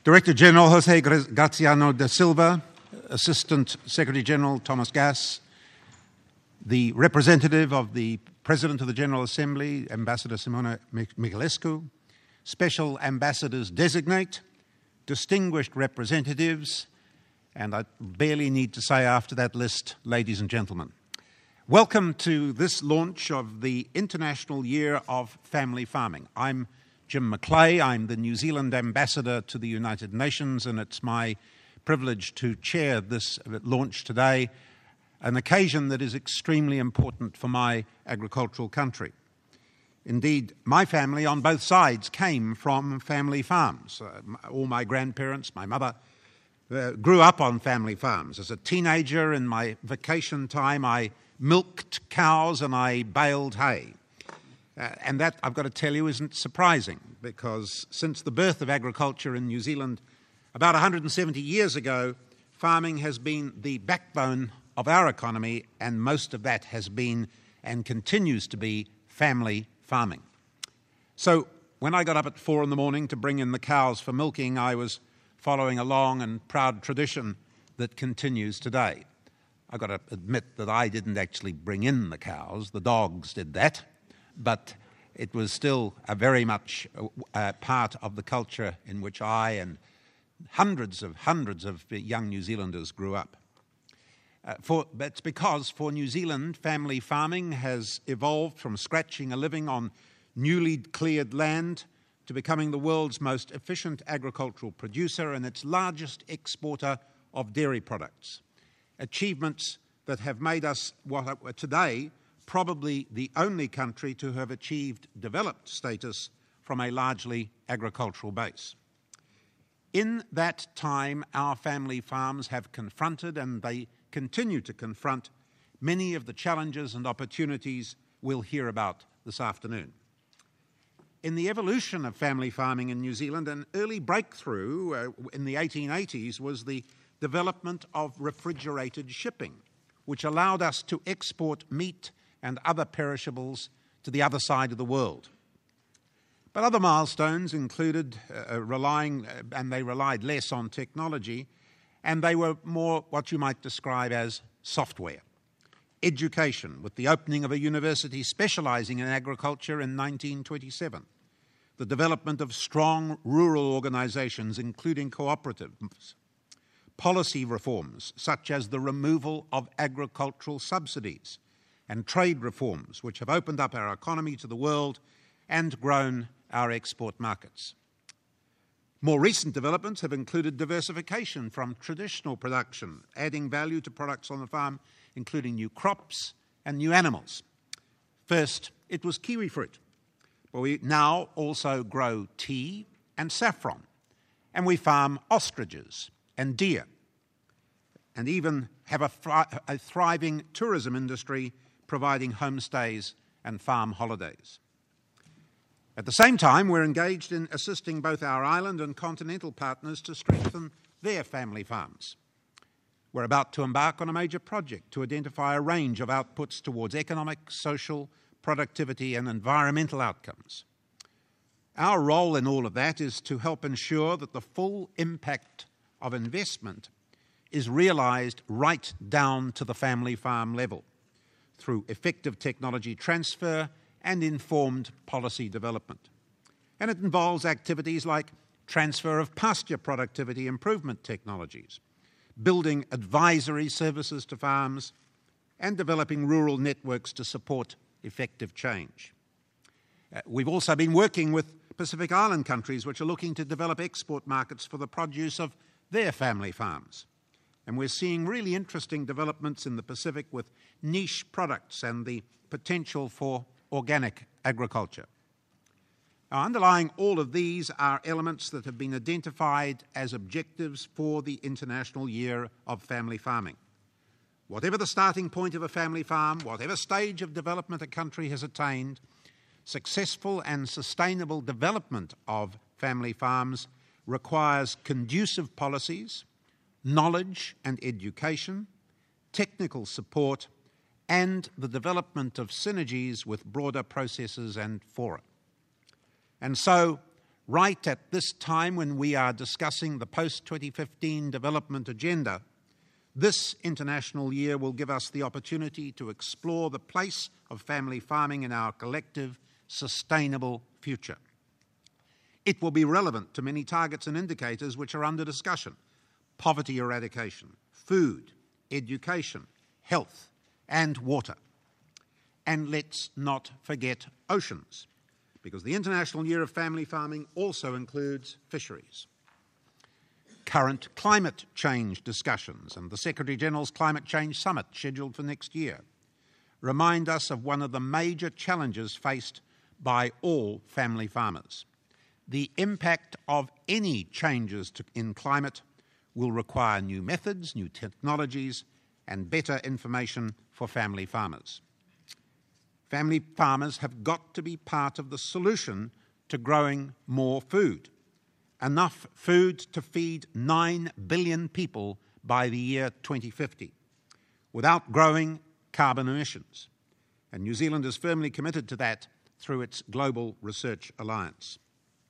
Director General Jose Graziano da Silva, Assistant Secretary General Thomas Gass, the representative of the President of the General Assembly, Ambassador Simona Michălescu, special ambassadors designate, distinguished representatives, and I barely need to say after that list, ladies and gentlemen. Welcome to this launch of the International Year of Family Farming. I'm Jim Macleay. I'm the New Zealand Ambassador to the United Nations, and it's my privilege to chair this launch today, an occasion that is extremely important for my agricultural country. Indeed, my family on both sides came from family farms. All my grandparents, my mother, grew up on family farms. As a teenager, in my vacation time, I milked cows and I baled hay. And that, I've got to tell you, isn't surprising, because since the birth of agriculture in New Zealand about 170 years ago, farming has been the backbone of our economy, and most of that has been and continues to be family farming. So when I got up at 4 a.m. to bring in the cows for milking, I was following a long and proud tradition that continues today. I've got to admit that I didn't actually bring in the cows, the dogs did that, but it was still a very much part of the culture in which I and hundreds of young New Zealanders grew up. That's because for New Zealand, family farming has evolved from scratching a living on newly cleared land to becoming the world's most efficient agricultural producer and its largest exporter of dairy products. Achievements that have made us what are today probably the only country to have achieved developed status from a largely agricultural base. In that time, our family farms have confronted, and they continue to confront, many of the challenges and opportunities we'll hear about this afternoon. In the evolution of family farming in New Zealand, an early breakthrough in the 1880s was the development of refrigerated shipping, which allowed us to export meat and other perishables to the other side of the world. But other milestones included they relied less on technology, and they were more what you might describe as software. Education, with the opening of a university specializing in agriculture in 1927. The development of strong rural organizations, including cooperatives. Policy reforms, such as the removal of agricultural subsidies, and trade reforms, which have opened up our economy to the world and grown our export markets. More recent developments have included diversification from traditional production, adding value to products on the farm, including new crops and new animals. First, it was kiwi fruit, but we now also grow tea and saffron, and we farm ostriches and deer, and even have a thriving tourism industry providing homestays and farm holidays. At the same time, we're engaged in assisting both our island and continental partners to strengthen their family farms. We're about to embark on a major project to identify a range of outputs towards economic, social, productivity, and environmental outcomes. Our role in all of that is to help ensure that the full impact of investment is realized right down to the family farm level through effective technology transfer and informed policy development. And it involves activities like transfer of pasture productivity improvement technologies, building advisory services to farms, and developing rural networks to support effective change. We've also been working with Pacific Island countries which are looking to develop export markets for the produce of their family farms. And we're seeing really interesting developments in the Pacific with niche products and the potential for organic agriculture. Now, underlying all of these are elements that have been identified as objectives for the International Year of Family Farming. Whatever the starting point of a family farm, whatever stage of development a country has attained, successful and sustainable development of family farms requires conducive policies, knowledge and education, technical support, and the development of synergies with broader processes and fora. And so, right at this time when we are discussing the post-2015 development agenda, this International Year will give us the opportunity to explore the place of family farming in our collective, sustainable future. It will be relevant to many targets and indicators which are under discussion: poverty eradication, food, education, health, and water. And let's not forget oceans, because the International Year of Family Farming also includes fisheries. Current climate change discussions and the Secretary-General's Climate Change Summit scheduled for next year remind us of one of the major challenges faced by all family farmers. The impact of any changes in climate will require new methods, new technologies, and better information for family farmers. Family farmers have got to be part of the solution to growing more food. Enough food to feed 9 billion people by the year 2050, without growing carbon emissions. And New Zealand is firmly committed to that through its Global Research Alliance.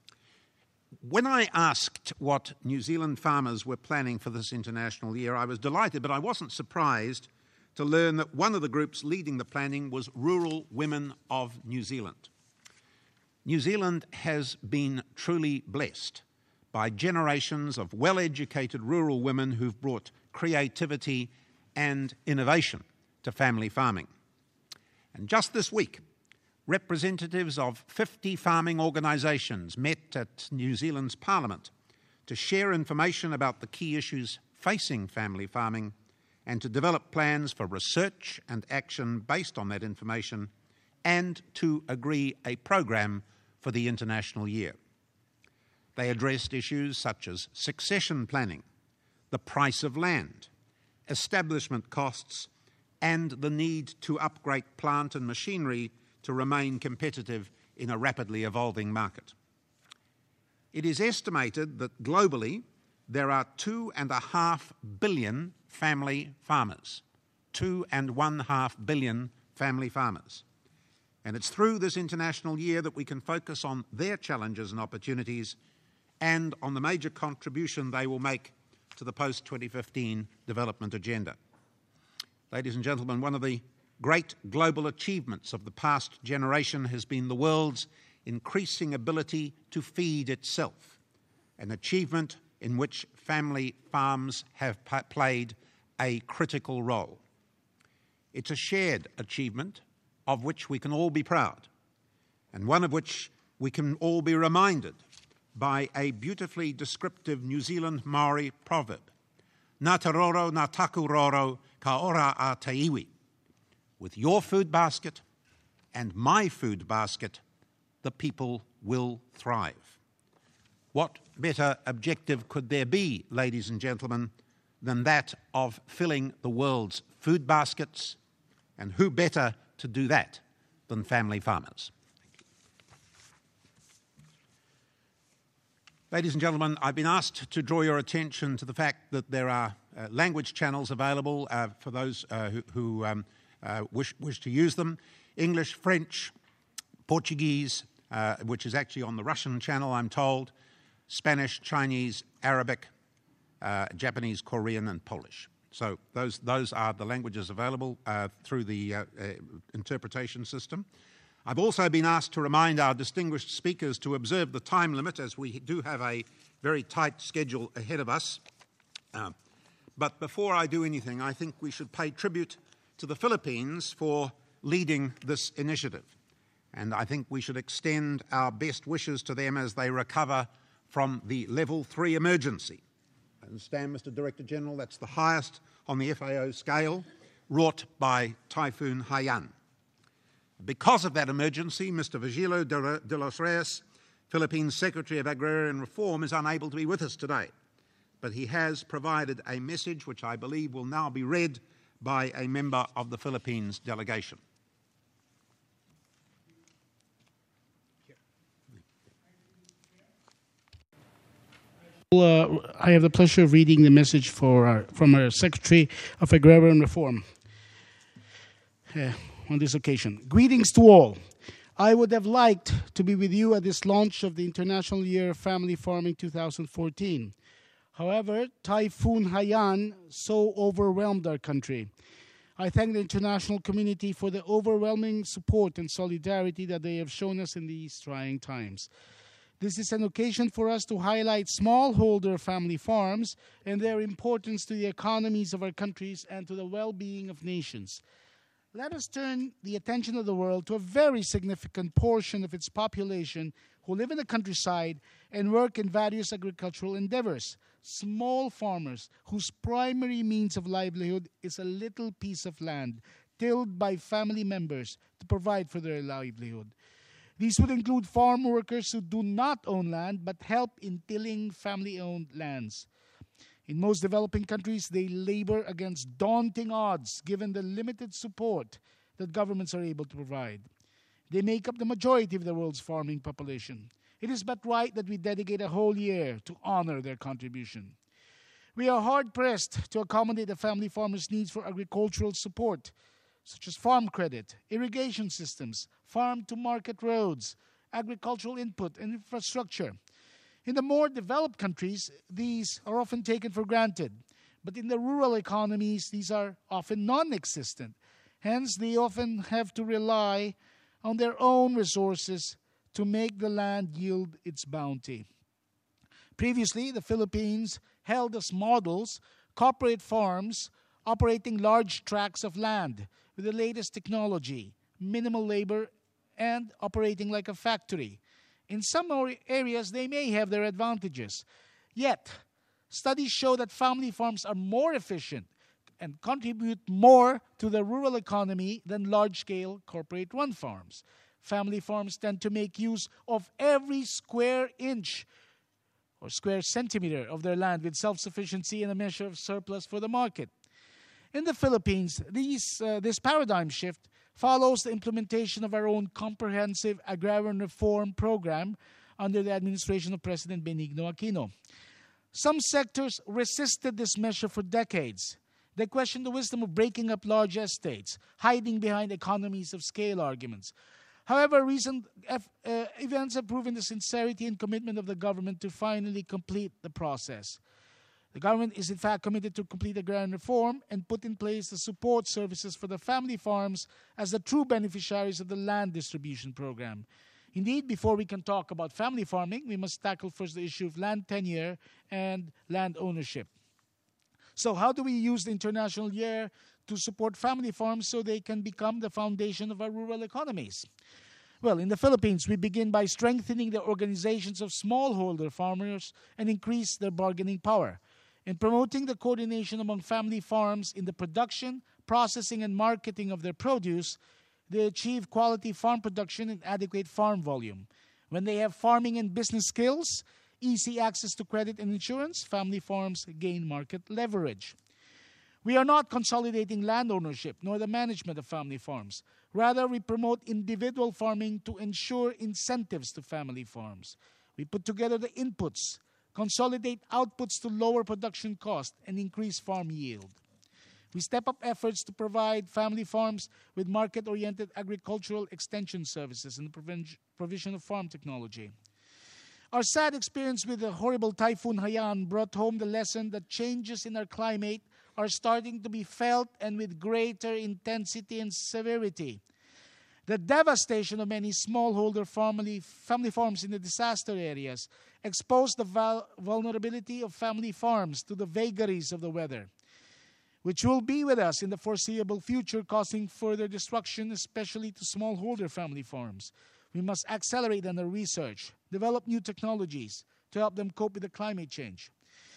When I asked what New Zealand farmers were planning for this International Year, I was delighted, but I wasn't surprised to learn that one of the groups leading the planning was Rural Women of New Zealand. New Zealand has been truly blessed by generations of well-educated rural women who've brought creativity and innovation to family farming. And just this week, representatives of 50 farming organisations met at New Zealand's Parliament to share information about the key issues facing family farming and to develop plans for research and action based on that information, and to agree a program for the International Year. They addressed issues such as succession planning, the price of land, establishment costs, and the need to upgrade plant and machinery to remain competitive in a rapidly evolving market. It is estimated that globally there are 2.5 billion family farmers. 2.5 billion family farmers. And it's through this International Year that we can focus on their challenges and opportunities and on the major contribution they will make to the post-2015 development agenda. Ladies and gentlemen, one of the great global achievements of the past generation has been the world's increasing ability to feed itself, an achievement in which family farms have played a critical role. It's a shared achievement of which we can all be proud, and one of which we can all be reminded by a beautifully descriptive New Zealand Maori proverb: "Ngā te roro, ngā taku roro, ka ora a te iwi." With your food basket and my food basket, the people will thrive. What better objective could there be, ladies and gentlemen, than that of filling the world's food baskets? And who better to do that than family farmers? Ladies and gentlemen, I've been asked to draw your attention to the fact that there are language channels available for those who wish to use them: English, French, Portuguese, which is actually on the Russian channel, I'm told, Spanish, Chinese, Arabic, Japanese, Korean, and Polish. So those are the languages available through the interpretation system. I've also been asked to remind our distinguished speakers to observe the time limit, as we do have a very tight schedule ahead of us. But before I do anything, I think we should pay tribute to the Philippines for leading this initiative. And I think we should extend our best wishes to them as they recover from the Level 3 emergency. I understand, Mr. Director General, that's the highest on the FAO scale, wrought by Typhoon Haiyan. Because of that emergency, Mr. Virgilio de los Reyes, Philippines Secretary of Agrarian Reform, is unable to be with us today. But he has provided a message which I believe will now be read by a member of the Philippines delegation. I have the pleasure of reading the message from our Secretary of Agrarian Reform on this occasion. Greetings to all. I would have liked to be with you at this launch of the International Year of Family Farming 2014. However, Typhoon Haiyan so overwhelmed our country. I thank the international community for the overwhelming support and solidarity that they have shown us in these trying times. This is an occasion for us to highlight smallholder family farms and their importance to the economies of our countries and to the well-being of nations. Let us turn the attention of the world to a very significant portion of its population who live in the countryside and work in various agricultural endeavors. Small farmers whose primary means of livelihood is a little piece of land tilled by family members to provide for their livelihood. These would include farm workers who do not own land but help in tilling family-owned lands. In most developing countries, they labor against daunting odds given the limited support that governments are able to provide. They make up the majority of the world's farming population. It is but right that we dedicate a whole year to honor their contribution. We are hard-pressed to accommodate the family farmers' needs for agricultural support, such as farm credit, irrigation systems, farm-to-market roads, agricultural input, and infrastructure. In the more developed countries, these are often taken for granted. But in the rural economies, these are often non-existent. Hence, they often have to rely on their own resources to make the land yield its bounty. Previously, the Philippines held as models corporate farms operating large tracts of land with the latest technology, minimal labor, and operating like a factory. In some areas, they may have their advantages. Yet, studies show that family farms are more efficient and contribute more to the rural economy than large-scale corporate-run farms. Family farms tend to make use of every square inch or square centimeter of their land with self-sufficiency and a measure of surplus for the market. In the Philippines, this paradigm shift follows the implementation of our own comprehensive agrarian reform program under the administration of President Benigno Aquino. Some sectors resisted this measure for decades. They questioned the wisdom of breaking up large estates, hiding behind economies of scale arguments. However, recent events have proven the sincerity and commitment of the government to finally complete the process. The government is in fact committed to complete agrarian reform and put in place the support services for the family farms as the true beneficiaries of the land distribution program. Indeed, before we can talk about family farming, we must tackle first the issue of land tenure and land ownership. So how do we use the International Year to support family farms so they can become the foundation of our rural economies? Well, in the Philippines, we begin by strengthening the organizations of smallholder farmers and increase their bargaining power. In promoting the coordination among family farms in the production, processing, and marketing of their produce, they achieve quality farm production and adequate farm volume. When they have farming and business skills, easy access to credit and insurance, family farms gain market leverage. We are not consolidating land ownership nor the management of family farms. Rather, we promote individual farming to ensure incentives to family farms. We put together the inputs, consolidate outputs to lower production cost, and increase farm yield. We step up efforts to provide family farms with market-oriented agricultural extension services and the provision of farm technology. Our sad experience with the horrible Typhoon Haiyan brought home the lesson that changes in our climate are starting to be felt and with greater intensity and severity. The devastation of many smallholder family farms in the disaster areas exposed the vulnerability of family farms to the vagaries of the weather, which will be with us in the foreseeable future, causing further destruction, especially to smallholder family farms. We must accelerate on the research, develop new technologies to help them cope with the climate change.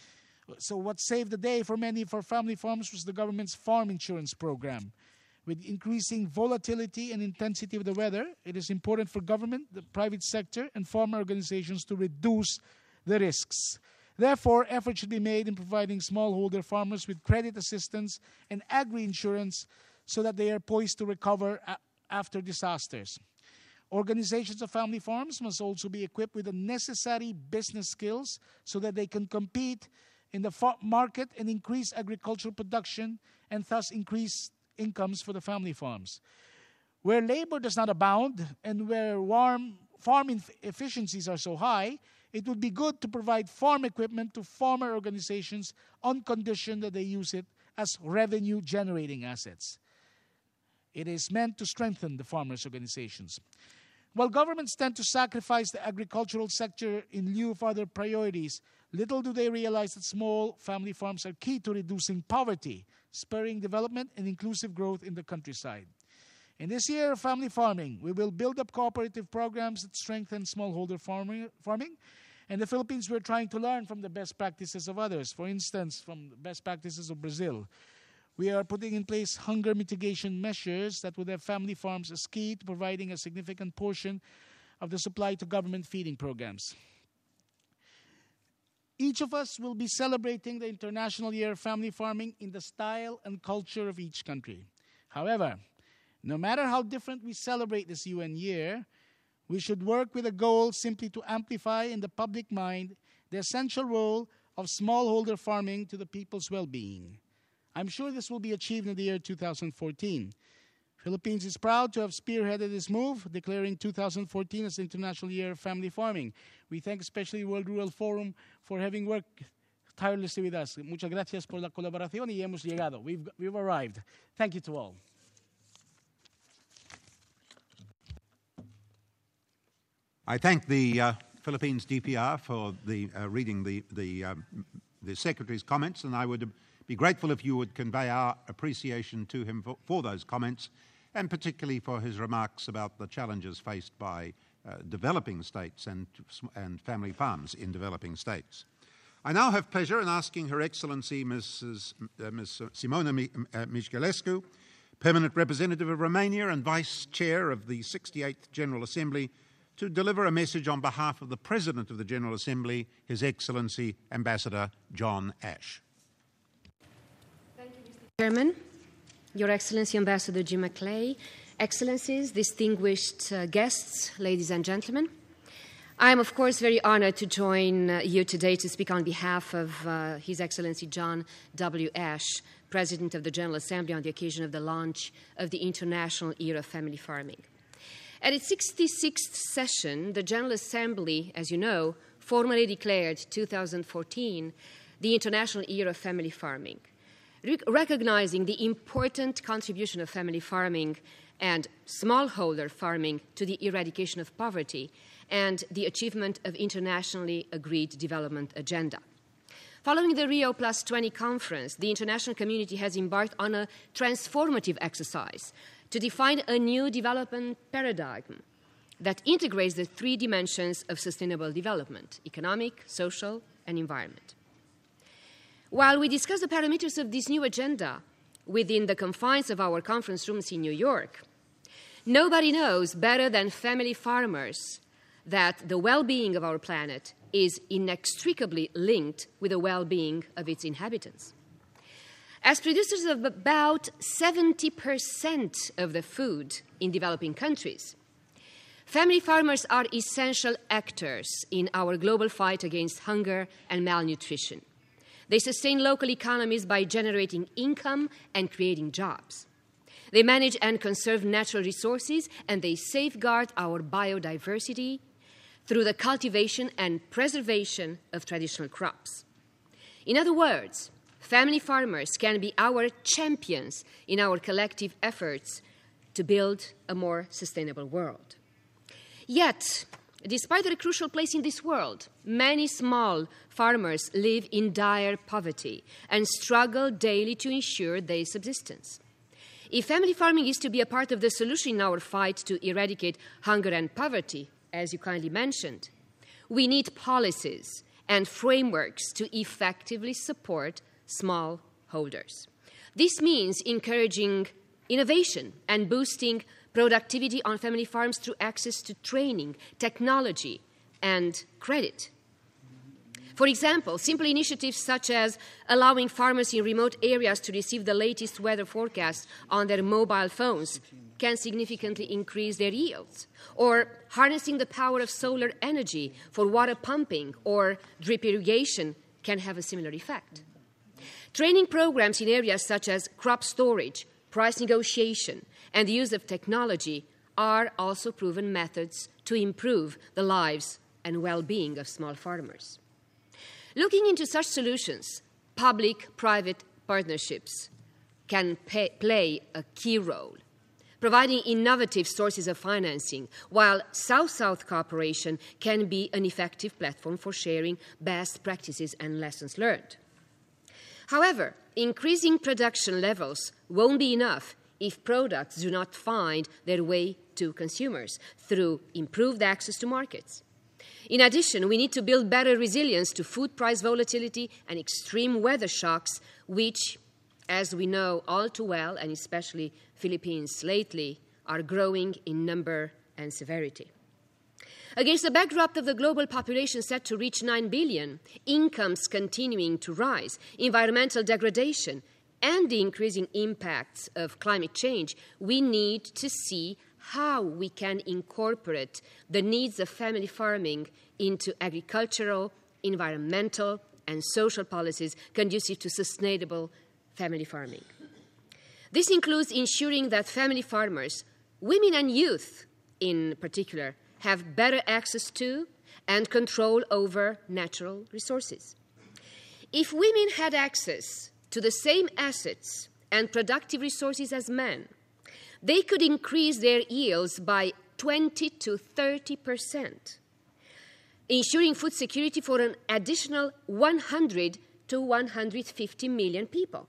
So what saved the day for many of our family farms was the government's farm insurance program. With increasing volatility and intensity of the weather, it is important for government, the private sector, and farmer organizations to reduce the risks. Therefore, efforts should be made in providing smallholder farmers with credit assistance and agri-insurance so that they are poised to recover after disasters. Organizations of family farms must also be equipped with the necessary business skills so that they can compete in the market and increase agricultural production and thus increase incomes for the family farms. Where labor does not abound and where farm efficiencies are so high, it would be good to provide farm equipment to farmer organizations on condition that they use it as revenue-generating assets. It is meant to strengthen the farmers' organizations. While governments tend to sacrifice the agricultural sector in lieu of other priorities, little do they realize that small family farms are key to reducing poverty, spurring development and inclusive growth in the countryside. In this year of family farming, we will build up cooperative programs that strengthen smallholder farming. In the Philippines, we're trying to learn from the best practices of others. For instance, from the best practices of Brazil. We are putting in place hunger mitigation measures that would have family farms as key to providing a significant portion of the supply to government feeding programs. Each of us will be celebrating the International Year of Family Farming in the style and culture of each country. However, no matter how different we celebrate this UN year, we should work with a goal simply to amplify in the public mind the essential role of smallholder farming to the people's well-being. I'm sure this will be achieved in the year 2014. Philippines is proud to have spearheaded this move, declaring 2014 as the International Year of Family Farming. We thank especially World Rural Forum for having worked tirelessly with us. Muchas gracias por la colaboración y hemos llegado. We've arrived. Thank you to all. I thank the Philippines DPR for reading the Secretary's comments, and I would be grateful if you would convey our appreciation to him for those comments, and particularly for his remarks about the challenges faced by developing states and family farms in developing states. I now have pleasure in asking Her Excellency Ms. Simona Michălescu, Permanent Representative of Romania and Vice Chair of the 68th General Assembly, to deliver a message on behalf of the President of the General Assembly, His Excellency Ambassador John Ash. Thank you, Mr. Chairman, Your Excellency Ambassador Jim McClay, Excellencies, distinguished guests, ladies and gentlemen. I am, of course, very honored to join you today to speak on behalf of His Excellency John W. Ash, President of the General Assembly, on the occasion of the launch of the International Year of Family Farming. At its 66th session, the General Assembly, as you know, formally declared 2014 the International Year of Family Farming, recognizing the important contribution of family farming and smallholder farming to the eradication of poverty and the achievement of internationally agreed development agenda. Following the Rio Plus 20 conference, the international community has embarked on a transformative exercise to define a new development paradigm that integrates the three dimensions of sustainable development: economic, social, and environment. While we discuss the parameters of this new agenda within the confines of our conference rooms in New York, nobody knows better than family farmers that the well-being of our planet is inextricably linked with the well-being of its inhabitants. As producers of about 70% of the food in developing countries, family farmers are essential actors in our global fight against hunger and malnutrition. They sustain local economies by generating income and creating jobs. They manage and conserve natural resources, and they safeguard our biodiversity through the cultivation and preservation of traditional crops. In other words, family farmers can be our champions in our collective efforts to build a more sustainable world. Yet, despite their crucial place in this world, many small farmers live in dire poverty and struggle daily to ensure their subsistence. If family farming is to be a part of the solution in our fight to eradicate hunger and poverty, as you kindly mentioned, we need policies and frameworks to effectively support smallholders. This means encouraging innovation and boosting productivity on family farms through access to training, technology, and credit. For example, simple initiatives such as allowing farmers in remote areas to receive the latest weather forecast on their mobile phones can significantly increase their yields, or harnessing the power of solar energy for water pumping or drip irrigation can have a similar effect. Training programs in areas such as crop storage, price negotiation, and the use of technology are also proven methods to improve the lives and well-being of small farmers. Looking into such solutions, public-private partnerships can play a key role, providing innovative sources of financing, while South-South cooperation can be an effective platform for sharing best practices and lessons learned. However, increasing production levels won't be enough if products do not find their way to consumers through improved access to markets. In addition, we need to build better resilience to food price volatility and extreme weather shocks, which, as we know all too well, and especially Philippines lately, are growing in number and severity. Against the backdrop of the global population set to reach 9 billion, incomes continuing to rise, environmental degradation, and the increasing impacts of climate change, we need to see how we can incorporate the needs of family farming into agricultural, environmental, and social policies conducive to sustainable family farming. This includes ensuring that family farmers, women and youth in particular, have better access to and control over natural resources. If women had access to the same assets and productive resources as men, they could increase their yields by 20 to 30%, ensuring food security for an additional 100 to 150 million people.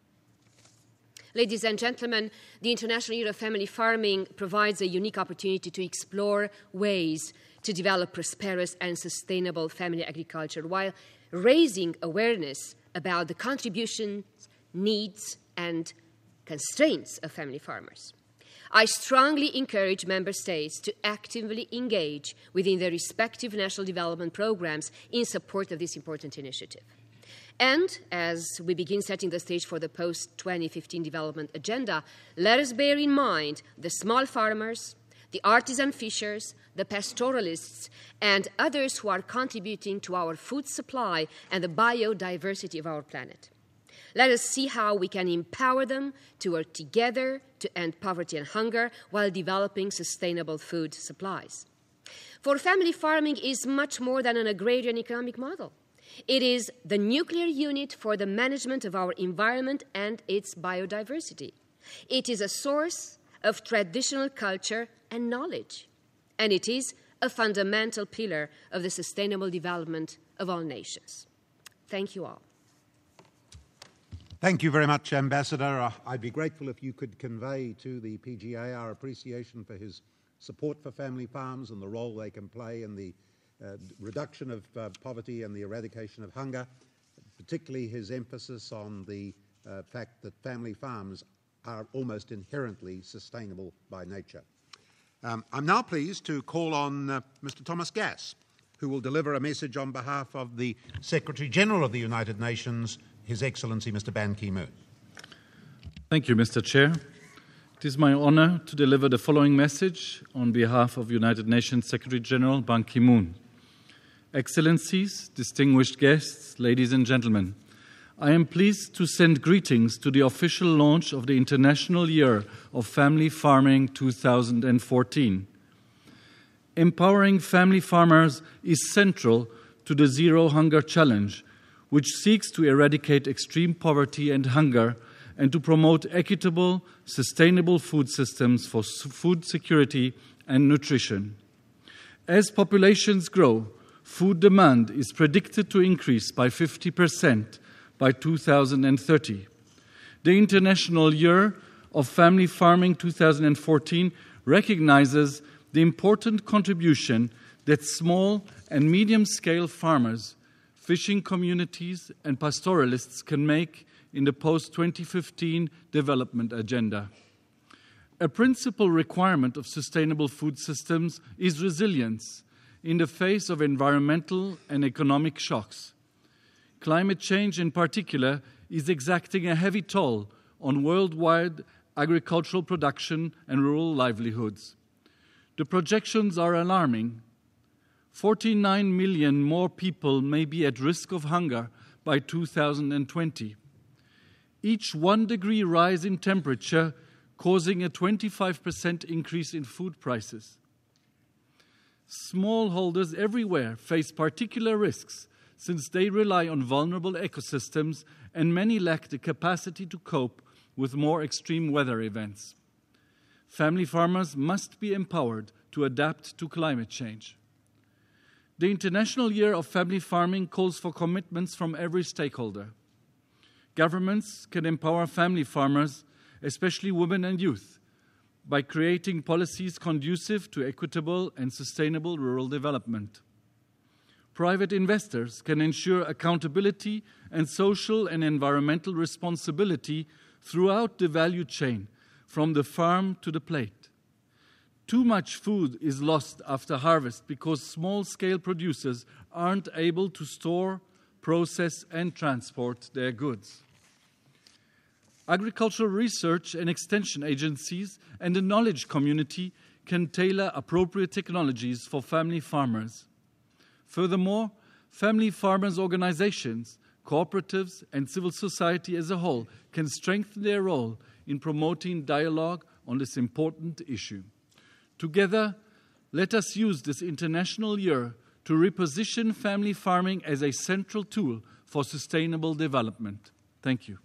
Ladies and gentlemen, the International Year of Family Farming provides a unique opportunity to explore ways to develop prosperous and sustainable family agriculture while raising awareness about the contributions, needs, and constraints of family farmers. I strongly encourage member states to actively engage within their respective national development programs in support of this important initiative. And as we begin setting the stage for the post-2015 development agenda, let us bear in mind the small farmers, the artisan fishers, the pastoralists, and others who are contributing to our food supply and the biodiversity of our planet. Let us see how we can empower them to work together to end poverty and hunger while developing sustainable food supplies. For family farming is much more than an agrarian economic model. It is the nuclear unit for the management of our environment and its biodiversity. It is a source of traditional culture and knowledge, and it is a fundamental pillar of the sustainable development of all nations. Thank you all. Thank you very much, Ambassador. I'd be grateful if you could convey to the PGA our appreciation for his support for family farms and the role they can play in the reduction of poverty and the eradication of hunger, particularly his emphasis on the fact that family farms are almost inherently sustainable by nature. I'm now pleased to call on Mr. Thomas Gass, who will deliver a message on behalf of the Secretary-General of the United Nations, His Excellency Mr. Ban Ki-moon. Thank you, Mr. Chair. It is my honor to deliver the following message on behalf of United Nations Secretary-General Ban Ki-moon. Excellencies, distinguished guests, ladies and gentlemen, I am pleased to send greetings to the official launch of the International Year of Family Farming 2014. Empowering family farmers is central to the Zero Hunger Challenge, which seeks to eradicate extreme poverty and hunger and to promote equitable, sustainable food systems for food security and nutrition. As populations grow, food demand is predicted to increase by 50% by 2030. The International Year of Family Farming 2014 recognizes the important contribution that small and medium-scale farmers, fishing communities, and pastoralists can make in the post-2015 development agenda. A principal requirement of sustainable food systems is resilience in the face of environmental and economic shocks. Climate change in particular is exacting a heavy toll on worldwide agricultural production and rural livelihoods. The projections are alarming. 49 million more people may be at risk of hunger by 2020. Each 1 degree rise in temperature causing a 25% increase in food prices. Smallholders everywhere face particular risks since they rely on vulnerable ecosystems and many lack the capacity to cope with more extreme weather events. Family farmers must be empowered to adapt to climate change. The International Year of Family Farming calls for commitments from every stakeholder. Governments can empower family farmers, especially women and youth, by creating policies conducive to equitable and sustainable rural development. Private investors can ensure accountability and social and environmental responsibility throughout the value chain, from the farm to the plate. Too much food is lost after harvest because small-scale producers aren't able to store, process, and transport their goods. Agricultural research and extension agencies and the knowledge community can tailor appropriate technologies for family farmers. Furthermore, family farmers' organizations, cooperatives, and civil society as a whole can strengthen their role in promoting dialogue on this important issue. Together, let us use this International Year to reposition family farming as a central tool for sustainable development. Thank you.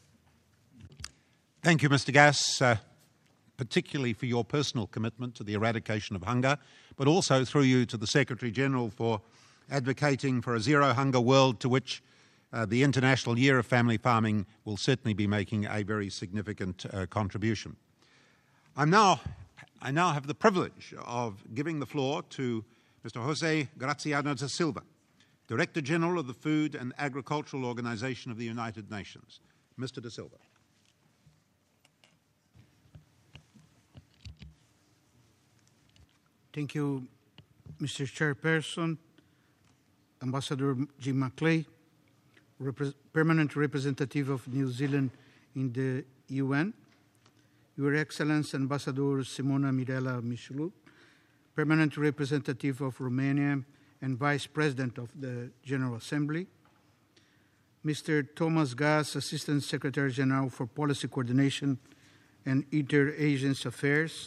Thank you, Mr. Gass, particularly for your personal commitment to the eradication of hunger, but also through you to the Secretary-General for advocating for a zero-hunger world to which the International Year of Family Farming will certainly be making a very significant contribution. I now have the privilege of giving the floor to Mr. Jose Graziano da Silva, Director General of the Food and Agricultural Organization of the United Nations. Mr. da Silva. Thank you, Mr. Chairperson, Ambassador Jim McClay, Permanent Representative of New Zealand in the UN, Your Excellency Ambassador Simona Mirela Mișulu, Permanent Representative of Romania and Vice President of the General Assembly, Mr. Thomas Gass, Assistant Secretary General for Policy Coordination and Interagency Affairs,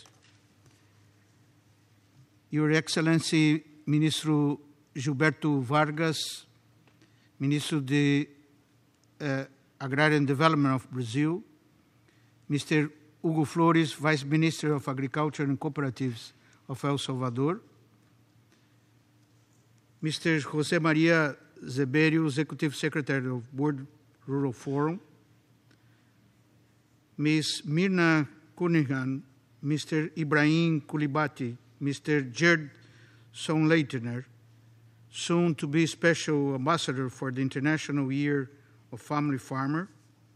Your Excellency Ministro Gilberto Vargas, Ministro de Agrarian Development of Brazil, Mr. Hugo Flores, Vice Minister of Agriculture and Cooperatives of El Salvador, Mr. José Maria Zeberio, Executive Secretary of World Rural Forum, Ms. Mirna Cunningham, Mr. Ibrahim Koulibaly, Mr. Gerd Sonleitner, soon to be Special Ambassador for the International Year of Family Farmer,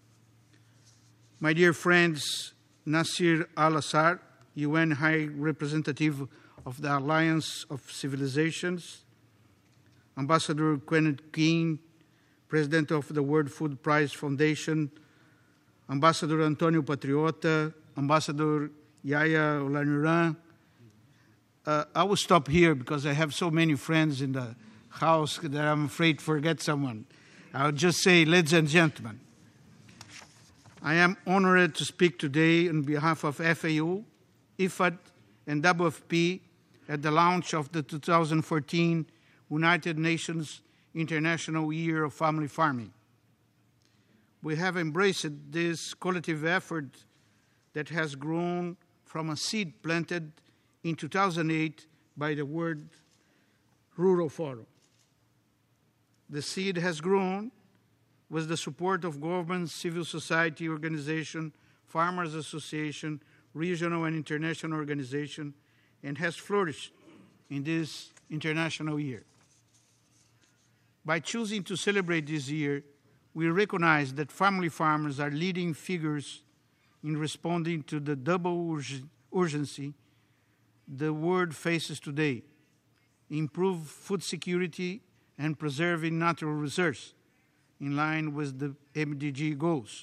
my dear friends, Nasir Al-Assar, UN High Representative of the Alliance of Civilizations, Ambassador Kenneth King, President of the World Food Prize Foundation, Ambassador Antonio Patriota, Ambassador Yaya Olaniran. I will stop here because I have so many friends in the house that I'm afraid to forget someone. I'll just say, ladies and gentlemen, I am honored to speak today on behalf of FAO, IFAD, and WFP at the launch of the 2014 United Nations International Year of Family Farming. We have embraced this collective effort that has grown from a seed planted in 2008 by the World Rural Forum. The seed has grown with the support of governments, civil society organizations, farmers association, regional and international organizations, and has flourished in this international year. By choosing to celebrate this year, we recognize that family farmers are leading figures in responding to the double urgency the world faces today: improve food security and preserving natural resources in line with the MDG goals.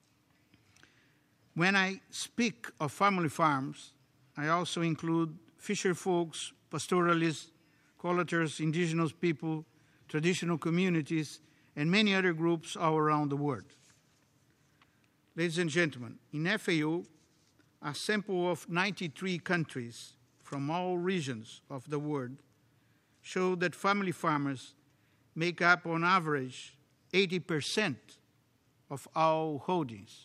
When I speak of family farms, I also include fisher folks, pastoralists, collators, indigenous people, traditional communities, and many other groups all around the world. Ladies and gentlemen, in FAO, a sample of 93 countries from all regions of the world showed that family farmers make up on average 80% of all holdings.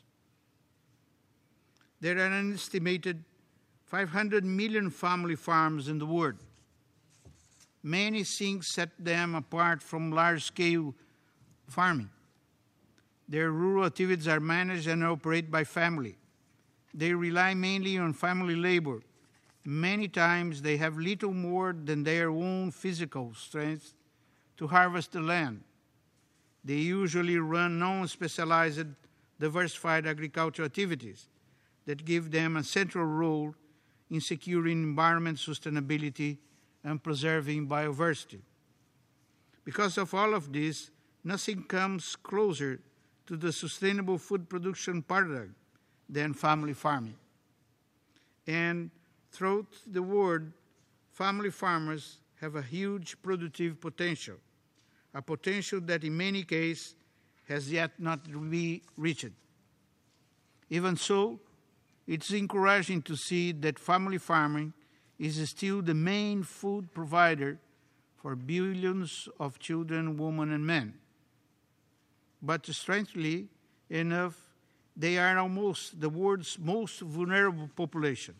There are an estimated 500 million family farms in the world. Many things set them apart from large-scale farming. Their rural activities are managed and operated by family. They rely mainly on family labor. Many times they have little more than their own physical strength to harvest the land. They usually run non-specialized, diversified agricultural activities that give them a central role in securing environment sustainability and preserving biodiversity. Because of all of this, nothing comes closer to the sustainable food production paradigm than family farming. And throughout the world, family farmers have a huge productive potential, a potential that in many cases has yet not been reached. Even so, it's encouraging to see that family farming is still the main food provider for billions of children, women, and men. But strangely enough, they are almost the world's most vulnerable population.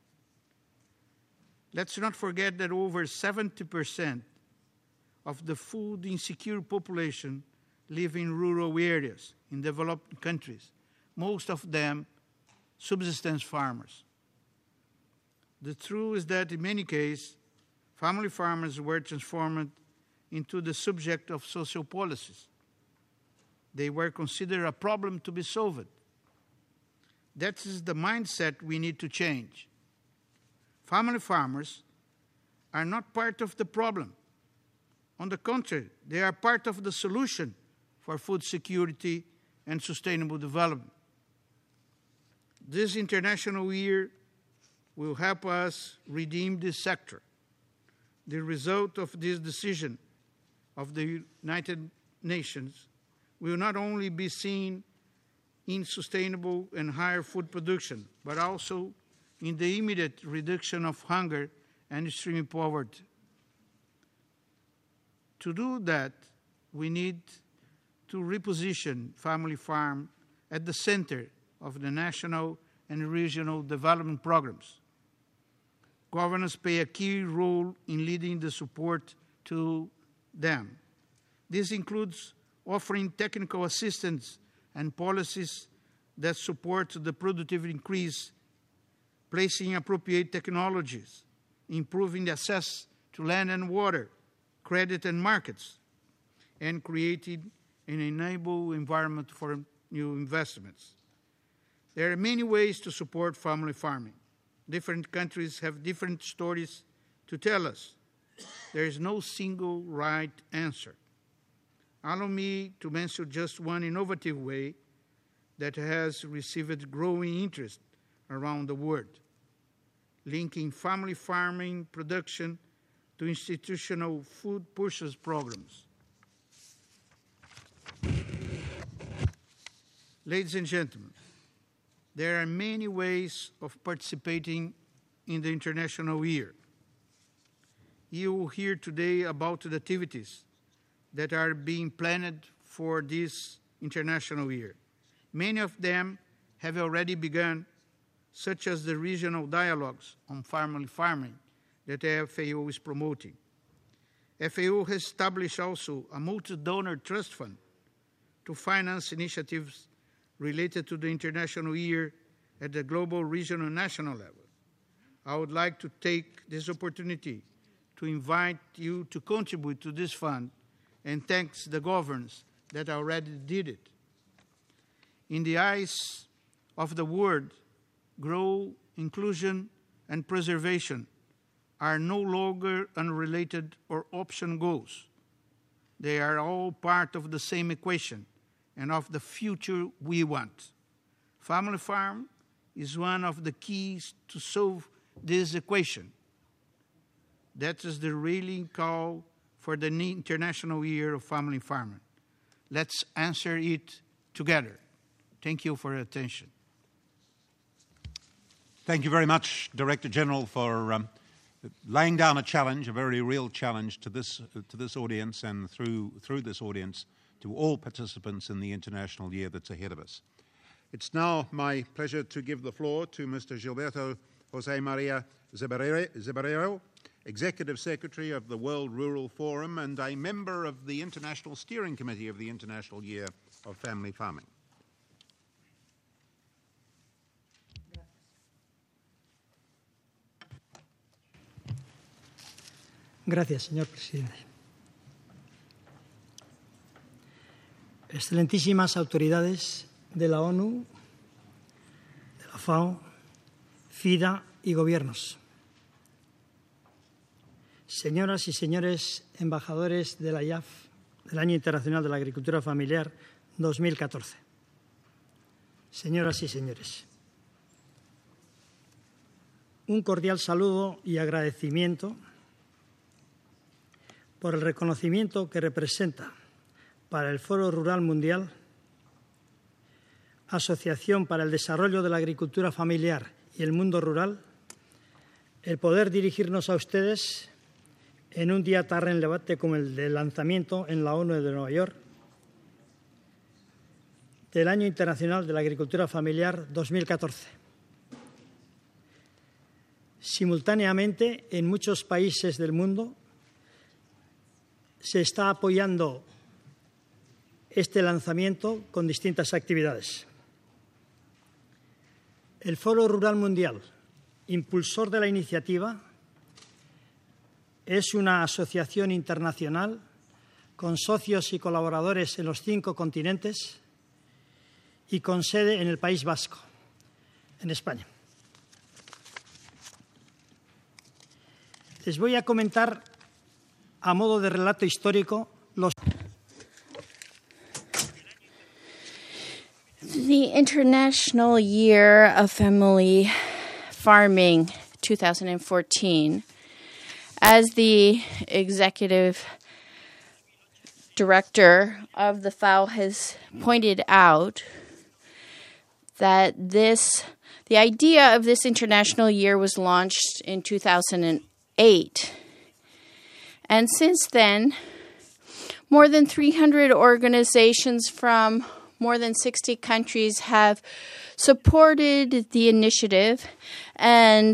Let's not forget that over 70% of the food insecure population live in rural areas in developed countries, most of them subsistence farmers. The truth is that in many cases, family farmers were transformed into the subject of social policies. They were considered a problem to be solved. That is the mindset we need to change. Family farmers are not part of the problem. On the contrary, they are part of the solution for food security and sustainable development. This International Year will help us redeem this sector. The result of this decision of the United Nations will not only be seen in sustainable and higher food production, but also in the immediate reduction of hunger and extreme poverty. To do that, we need to reposition family farm at the center of the national and regional development programs. Governments play a key role in leading the support to them. This includes offering technical assistance and policies that support the productive increase, placing appropriate technologies, improving the access to land and water, credit and markets, and creating an enable environment for new investments. There are many ways to support family farming. Different countries have different stories to tell us. There is no single right answer. Allow me to mention just one innovative way that has received growing interest around the world, linking family farming production to institutional food purchase programs. Ladies and gentlemen, there are many ways of participating in the International Year. You will hear today about the activities that are being planned for this International Year. Many of them have already begun, such as the regional dialogues on family farming that the FAO is promoting. FAO has established also a multi-donor trust fund to finance initiatives related to the International Year at the global, regional, and national level. I would like to take this opportunity to invite you to contribute to this fund and thanks the governments that already did it. In the eyes of the world, growth, inclusion, and preservation are no longer unrelated or option goals. They are all part of the same equation and of the future we want. Family farm is one of the keys to solve this equation. That is the rallying call for the International Year of Family Farming. Let's answer it together. Thank you for your attention. Thank you very much, Director General, for laying down a challenge, a very real challenge to this audience and through this audience to all participants in the International Year that's ahead of us. It's now my pleasure to give the floor to Mr. Gilberto José María Zebarero, Executive Secretary of the World Rural Forum and a member of the International Steering Committee of the International Year of Family Farming. Gracias, señor presidente. Excelentísimas autoridades de la ONU, de la FAO, FIDA y gobiernos. Señoras y señores embajadores de la IAF, del Año Internacional de la Agricultura Familiar 2014. Señoras y señores, un cordial saludo y agradecimiento por el reconocimiento que representa para el Foro Rural Mundial, Asociación para el Desarrollo de la Agricultura Familiar y el Mundo Rural, el poder dirigirnos a ustedes en un día tan relevante como el del lanzamiento en la ONU de Nueva York del Año Internacional de la Agricultura Familiar 2014. Simultáneamente, en muchos países del mundo se está apoyando este lanzamiento con distintas actividades. El Foro Rural Mundial, impulsor de la iniciativa, es una asociación internacional con socios y colaboradores en los 5 continentes y con sede en el País Vasco, en España. Les voy a comentar a modo de relato histórico los... The International Year of Family Farming 2014, as the executive director of the FAO has pointed out, that the idea of this international year was launched in 2008. And since then, more than 300 organizations from more than 60 countries have supported the initiative, and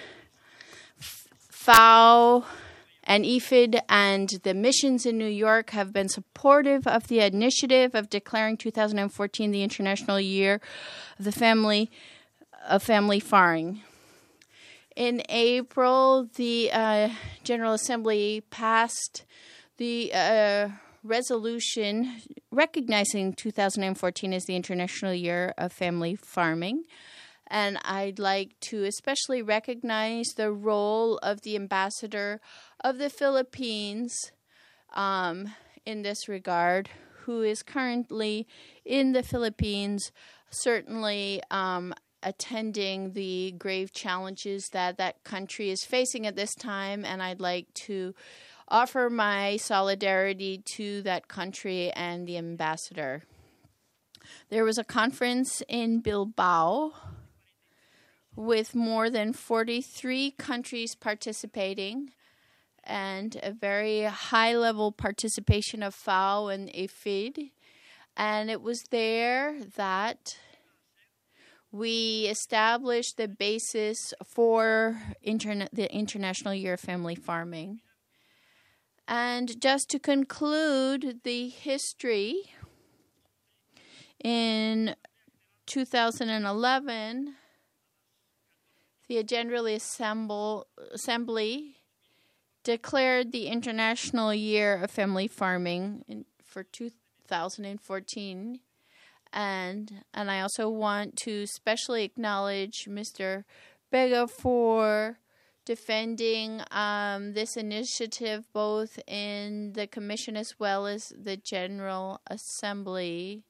FAO and IFID and the missions in New York have been supportive of the initiative of declaring 2014 the International Year of the Family Farming. In April, the General Assembly passed the resolution recognizing 2014 as the International Year of Family Farming. And I'd like to especially recognize the role of the ambassador of the Philippines in this regard, who is currently in the Philippines, certainly attending the grave challenges that country is facing at this time. And I'd like to offer my solidarity to that country and the ambassador. There was a conference in Bilbao with more than 43 countries participating and a very high-level participation of FAO and IFID. And it was there that we established the basis for the International Year of Family Farming. And just to conclude the history, in 2011, the General Assembly declared the International Year of Family Farming for 2014. And I also want to specially acknowledge Mr. Bega for defending this initiative both in the Commission as well as the General Assembly.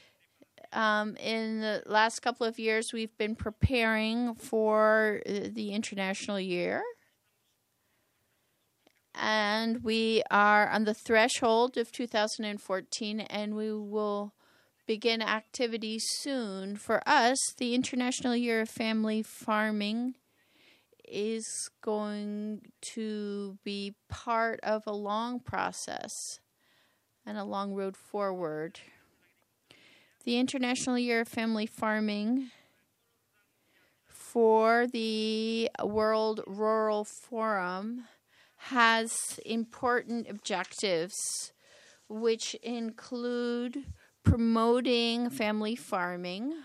In the last couple of years, we've been preparing for the International Year. And we are on the threshold of 2014, and we will begin activities soon. For us, the International Year of Family Farming is going to be part of a long process and a long road forward. The International Year of Family Farming for the World Rural Forum has important objectives, which include promoting family farming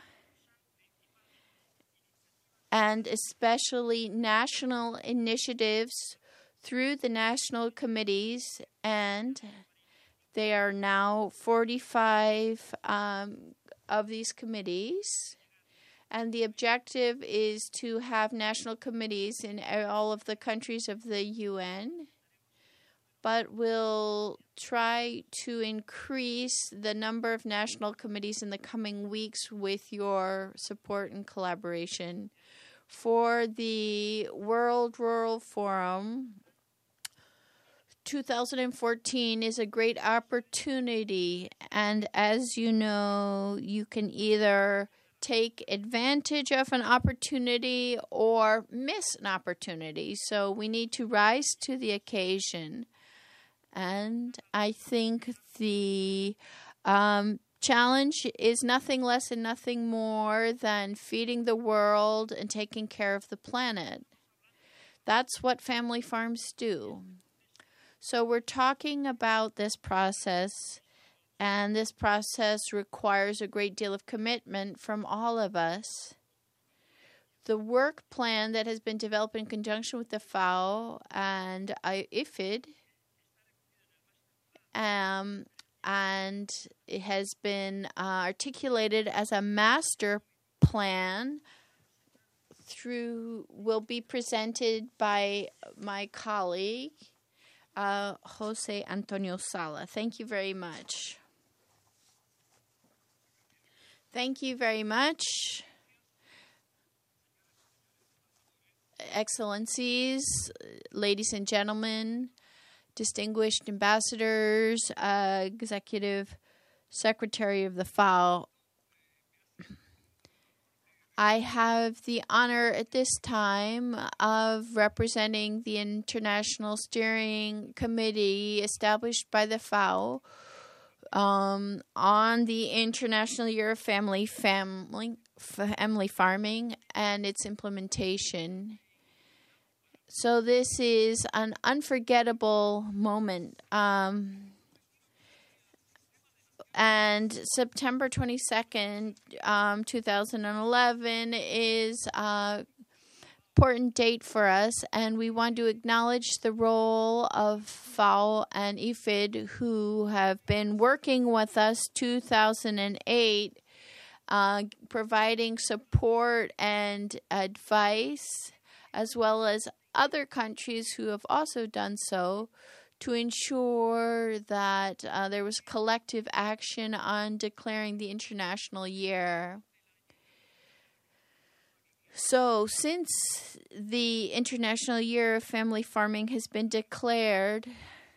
and especially national initiatives through the national committees, and there are now 45 of these committees. And the objective is to have national committees in all of the countries of the UN, but we'll try to increase the number of national committees in the coming weeks with your support and collaboration. For the World Rural Forum, 2014 is a great opportunity, and as you know, you can either take advantage of an opportunity or miss an opportunity. So we need to rise to the occasion. And I think the challenge is nothing less and nothing more than feeding the world and taking care of the planet. That's what family farms do. So we're talking about this process, and this process requires a great deal of commitment from all of us. The work plan that has been developed in conjunction with the FAO and IFID, and it has been articulated as a master plan will be presented by my colleague, Jose Antonio Sala. Thank you very much. Thank you very much, Excellencies, ladies and gentlemen, distinguished ambassadors, Executive Secretary of the FAO. I have the honor at this time of representing the International Steering Committee established by the FAO on the International Year of Family Farming and its implementation. So this is an unforgettable moment. And September 22nd, 2011 is an important date for us, and we want to acknowledge the role of FAO and IFID, who have been working with us 2008, providing support and advice, as well as other countries who have also done so, to ensure that there was collective action on declaring the International Year. So, since the International Year of Family Farming has been declared,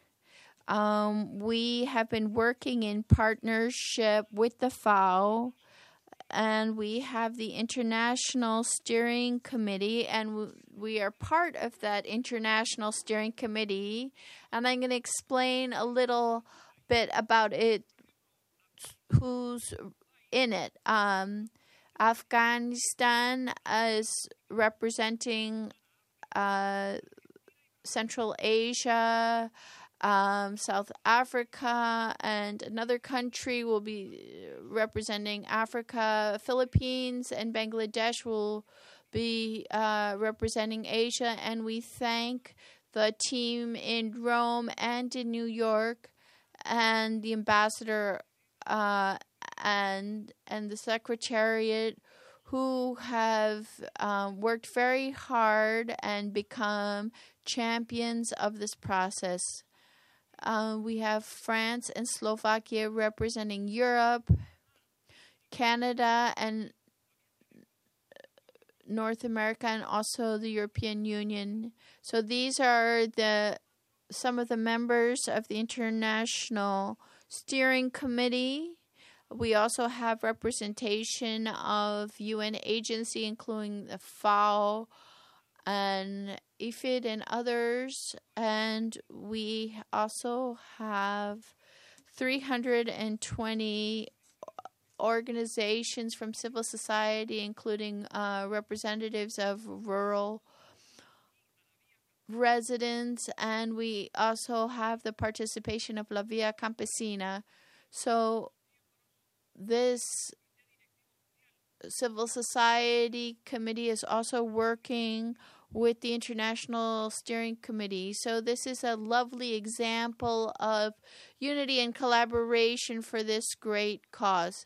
we have been working in partnership with the FAO, and we have the International Steering Committee, and we are part of that International Steering Committee. And I'm going to explain a little bit about it, who's in it. Afghanistan is representing Central Asia, South Africa, and another country will be representing Africa. Philippines and Bangladesh will be representing Asia, and we thank the team in Rome and in New York, and the ambassador and the secretariat, who have worked very hard and become champions of this process. We have France and Slovakia representing Europe, Canada and North America, and also the European Union. So these are some of the members of the International Steering Committee. We also have representation of UN agency, including the FAO and IFID and others. And we also have 320 organizations from civil society, including representatives of rural residents, and we also have the participation of La Via Campesina. So this civil society committee is also working with the International Steering Committee. So this is a lovely example of unity and collaboration for this great cause.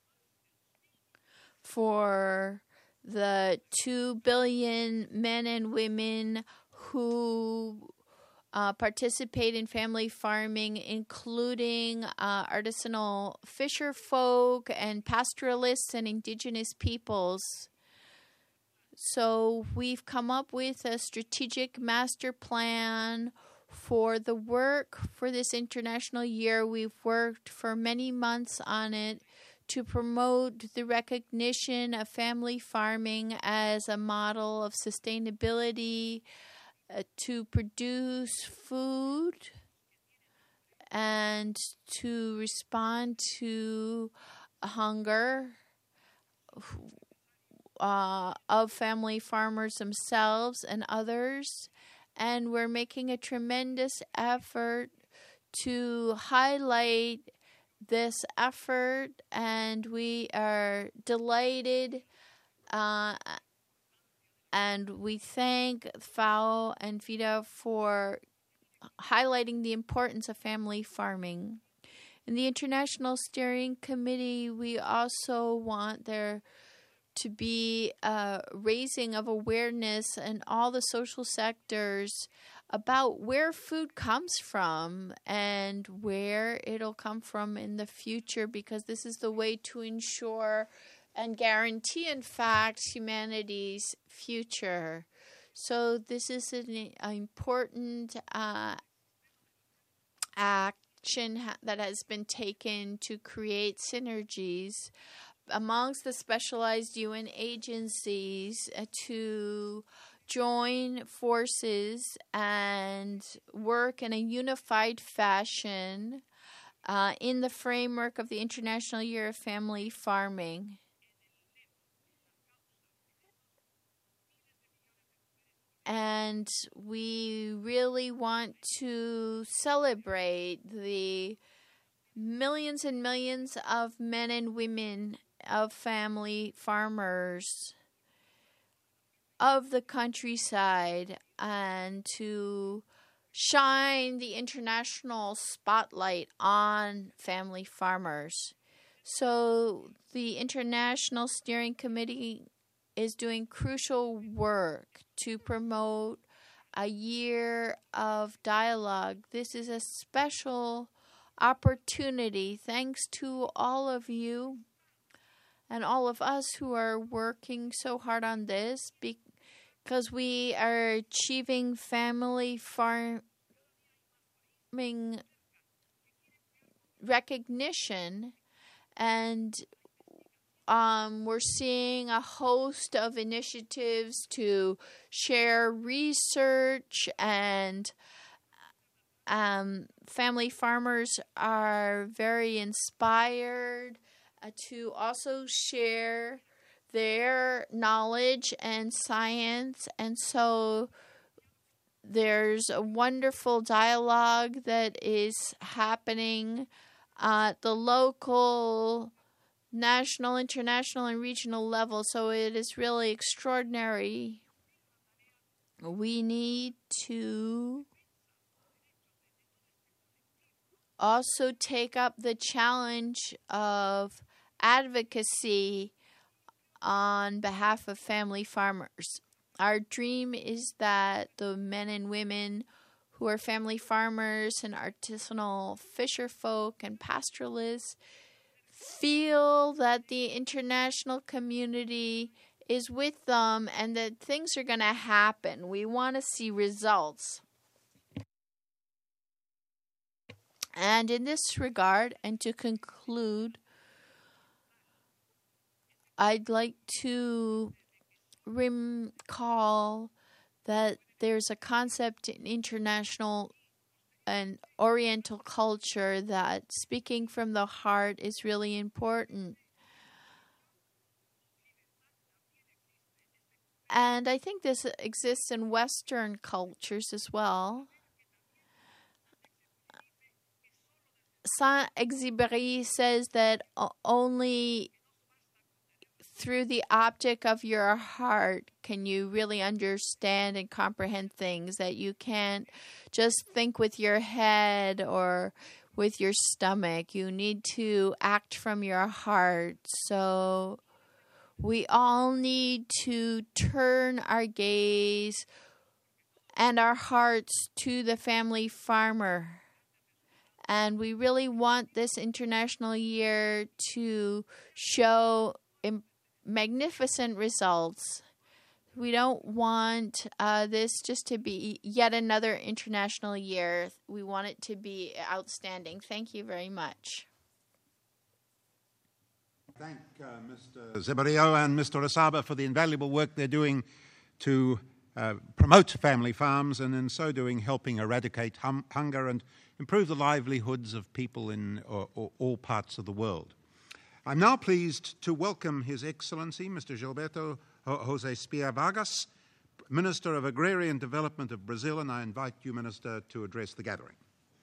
For the 2 billion men and women who participate in family farming, including artisanal fisher folk and pastoralists and indigenous peoples. So we've come up with a strategic master plan for the work for this international year. We've worked for many months on it to promote the recognition of family farming as a model of sustainability, to produce food and to respond to hunger of family farmers themselves and others. And we're making a tremendous effort to highlight this effort, and we are delighted and we thank FAO and FIDA for highlighting the importance of family farming. In the International Steering Committee, we also want there to be a raising of awareness in all the social sectors about where food comes from and where it'll come from in the future, because this is the way to ensure and guarantee, in fact, humanity's future. So this is an important action that has been taken to create synergies amongst the specialized UN agencies to join forces and work in a unified fashion in the framework of the International Year of Family Farming. And we really want to celebrate the millions and millions of men and women of family farmers of the countryside, and to shine the international spotlight on family farmers. So the International Steering Committee is doing crucial work to promote a year of dialogue. This is a special opportunity, thanks to all of you and all of us who are working so hard on this, because we are achieving family farming recognition, and we're seeing a host of initiatives to share research, and family farmers are very inspired to also share their knowledge and science. And so there's a wonderful dialogue that is happening at the local, national, international, and regional level. So it is really extraordinary. We need to also take up the challenge of advocacy on behalf of family farmers. Our dream is that the men and women who are family farmers and artisanal fisher folk and pastoralists feel that the international community is with them and that things are going to happen. We want to see results. And in this regard, and to conclude, I'd like to recall that there's a concept in international and Oriental culture that speaking from the heart is really important. And I think this exists in Western cultures as well. Saint-Exupéry says that only through the optic of your heart can you really understand and comprehend things, that you can't just think with your head or with your stomach. You need to act from your heart. So we all need to turn our gaze and our hearts to the family farmer. And we really want this International Year to show magnificent results. We don't want this just to be yet another International Year. We want it to be outstanding. Thank you very much. Thank Mr. Zeberio and Mr. Asaba for the invaluable work they're doing to promote family farms, and in so doing helping eradicate hunger and improve the livelihoods of people in all parts of the world. I'm now pleased to welcome His Excellency, Mr. Gilberto José Spear Vargas, Minister of Agrarian Development of Brazil, and I invite you, Minister, to address the gathering.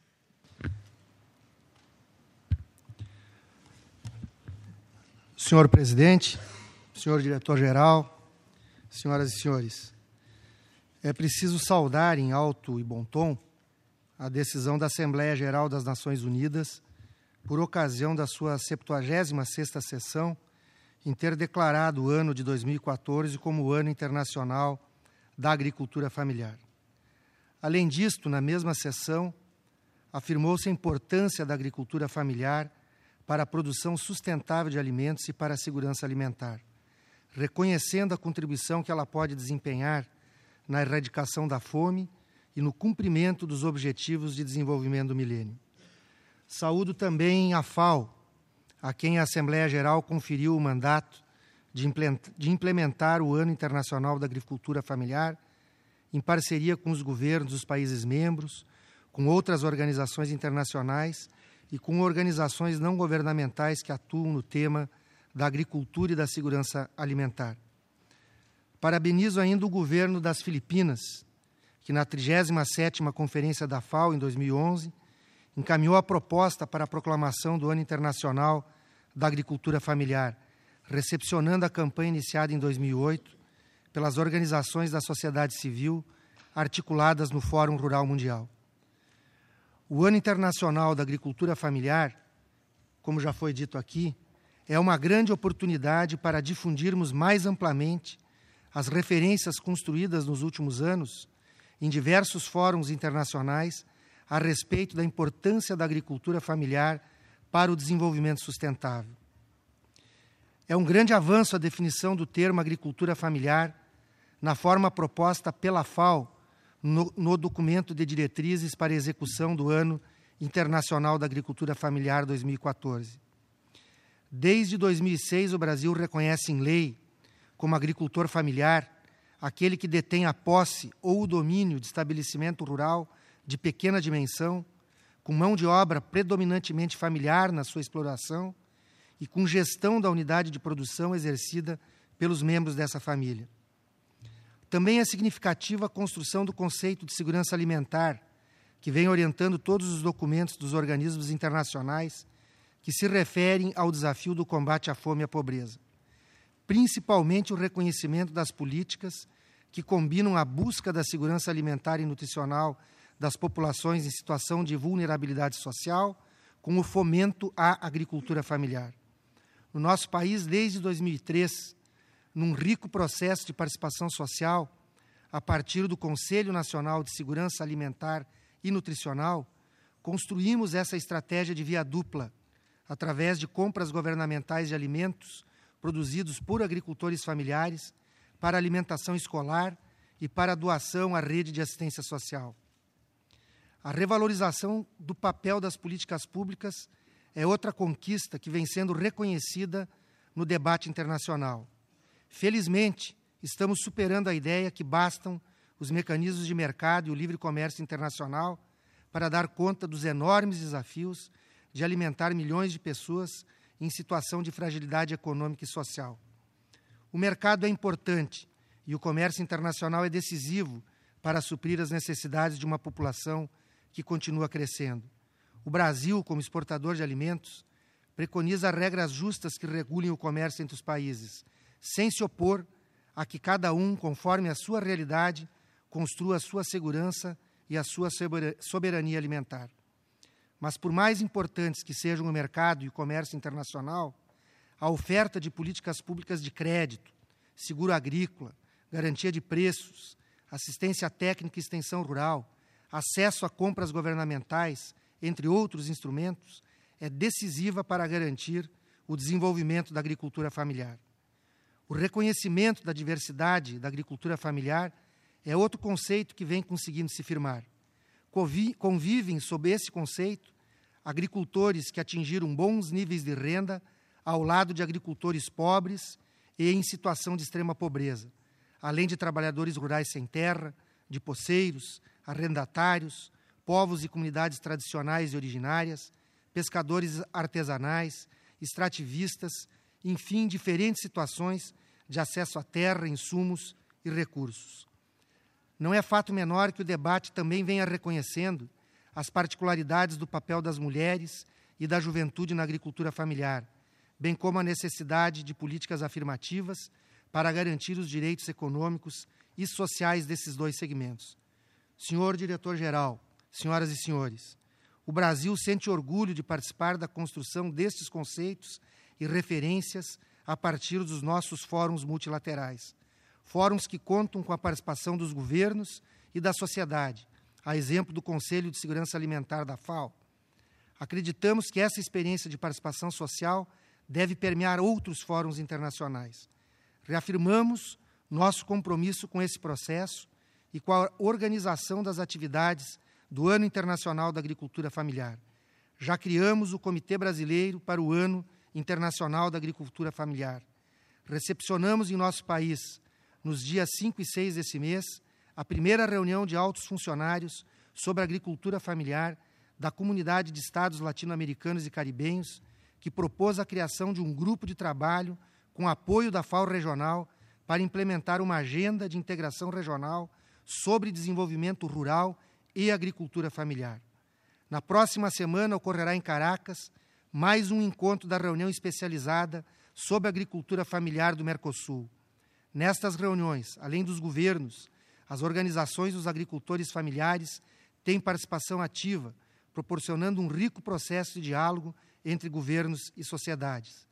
Senhor Presidente, Senhor Diretor-Geral, Senhoras e Senhores, é preciso saudar em alto e bom tom a decisão da Assembleia Geral das Nações Unidas, por ocasião da sua 76ª sessão, em ter declarado o ano de 2014 como o Ano Internacional da Agricultura Familiar. Além disto, na mesma sessão, afirmou-se a importância da agricultura familiar para a produção sustentável de alimentos e para a segurança alimentar, reconhecendo a contribuição que ela pode desempenhar na erradicação da fome e no cumprimento dos Objetivos de Desenvolvimento do Milênio. Saúdo também a FAO, a quem a Assembleia Geral conferiu o mandato de implementar o Ano Internacional da Agricultura Familiar, em parceria com os governos dos países membros, com outras organizações internacionais e com organizações não governamentais que atuam no tema da agricultura e da segurança alimentar. Parabenizo ainda o governo das Filipinas, que na 37ª Conferência da FAO, em 2011, encaminhou a proposta para a proclamação do Ano Internacional da Agricultura Familiar, recepcionando a campanha iniciada em 2008 pelas organizações da sociedade civil articuladas no Fórum Rural Mundial. O Ano Internacional da Agricultura Familiar, como já foi dito aqui, é uma grande oportunidade para difundirmos mais amplamente as referências construídas nos últimos anos em diversos fóruns internacionais a respeito da importância da agricultura familiar para o desenvolvimento sustentável. É um grande avanço a definição do termo agricultura familiar na forma proposta pela FAO no documento de diretrizes para a execução do Ano Internacional da Agricultura Familiar 2014. Desde 2006, o Brasil reconhece em lei como agricultor familiar aquele que detém a posse ou o domínio de estabelecimento rural de pequena dimensão, com mão de obra predominantemente familiar na sua exploração e com gestão da unidade de produção exercida pelos membros dessa família. Também é significativa a construção do conceito de segurança alimentar, que vem orientando todos os documentos dos organismos internacionais que se referem ao desafio do combate à fome e à pobreza, principalmente o reconhecimento das políticas que combinam a busca da segurança alimentar e nutricional das populações em situação de vulnerabilidade social com o fomento à agricultura familiar. No nosso país, desde 2003, num rico processo de participação social, a partir do Conselho Nacional de Segurança Alimentar e Nutricional, construímos essa estratégia de via dupla, através de compras governamentais de alimentos produzidos por agricultores familiares para alimentação escolar e para doação à rede de assistência social. A revalorização do papel das políticas públicas é outra conquista que vem sendo reconhecida no debate internacional. Felizmente, estamos superando a ideia que bastam os mecanismos de mercado e o livre comércio internacional para dar conta dos enormes desafios de alimentar milhões de pessoas em situação de fragilidade econômica e social. O mercado é importante e o comércio internacional é decisivo para suprir as necessidades de uma população que continua crescendo. O Brasil, como exportador de alimentos, preconiza regras justas que regulem o comércio entre os países, sem se opor a que cada um, conforme a sua realidade, construa a sua segurança e a sua soberania alimentar. Mas, por mais importantes que sejam o mercado e o comércio internacional, a oferta de políticas públicas de crédito, seguro agrícola, garantia de preços, assistência técnica e extensão rural, acesso a compras governamentais, entre outros instrumentos, é decisiva para garantir o desenvolvimento da agricultura familiar. O reconhecimento da diversidade da agricultura familiar é outro conceito que vem conseguindo se firmar. Convivem sob esse conceito agricultores que atingiram bons níveis de renda ao lado de agricultores pobres e em situação de extrema pobreza, além de trabalhadores rurais sem terra, de poceiros, arrendatários, povos e comunidades tradicionais e originárias, pescadores artesanais, extrativistas, enfim, diferentes situações de acesso à terra, insumos e recursos. Não é fato menor que o debate também venha reconhecendo as particularidades do papel das mulheres e da juventude na agricultura familiar, bem como a necessidade de políticas afirmativas para garantir os direitos econômicos e sociais desses dois segmentos. Senhor diretor-geral, senhoras e senhores, o Brasil sente orgulho de participar da construção destes conceitos e referências a partir dos nossos fóruns multilaterais. Fóruns que contam com a participação dos governos e da sociedade, a exemplo do Conselho de Segurança Alimentar da FAO. Acreditamos que essa experiência de participação social deve permear outros fóruns internacionais. Reafirmamos nosso compromisso com esse processo e com a organização das atividades do Ano Internacional da Agricultura Familiar. Já criamos o Comitê Brasileiro para o Ano Internacional da Agricultura Familiar. Recepcionamos em nosso país, nos dias 5 e 6 desse mês, a primeira reunião de altos funcionários sobre a agricultura familiar da Comunidade de Estados Latino-Americanos e Caribenhos, que propôs a criação de um grupo de trabalho com apoio da FAO regional para implementar uma agenda de integração regional sobre desenvolvimento rural e agricultura familiar. Na próxima semana ocorrerá em Caracas mais um encontro da reunião especializada sobre a agricultura familiar do Mercosul. Nestas reuniões, além dos governos, as organizações dos agricultores familiares têm participação ativa, proporcionando um rico processo de diálogo entre governos e sociedades.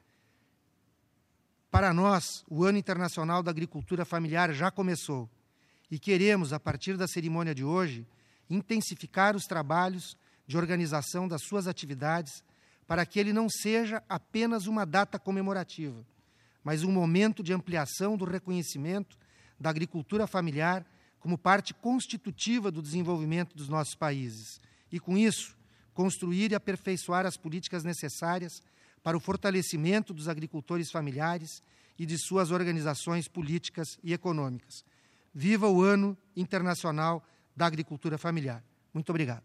Para nós, o Ano Internacional da Agricultura Familiar já começou e queremos, a partir da cerimônia de hoje, intensificar os trabalhos de organização das suas atividades para que ele não seja apenas uma data comemorativa, mas um momento de ampliação do reconhecimento da agricultura familiar como parte constitutiva do desenvolvimento dos nossos países e, com isso, construir e aperfeiçoar as políticas necessárias para o fortalecimento dos agricultores familiares e de suas organizações políticas e econômicas. Viva o Ano Internacional da Agricultura Familiar. Muito obrigado.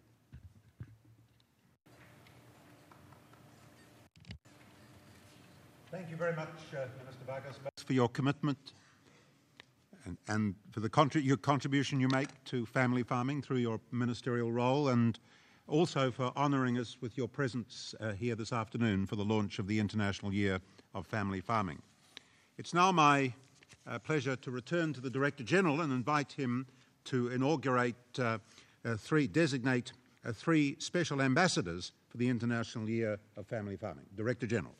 Thank you very much, Minister Vargas, for your commitment and for your contribution you make to family farming through your ministerial role, and also for honouring us with your presence here this afternoon for the launch of the International Year of Family Farming. It's now my pleasure to return to the Director General and invite him to designate three special ambassadors for the International Year of Family Farming. Director General.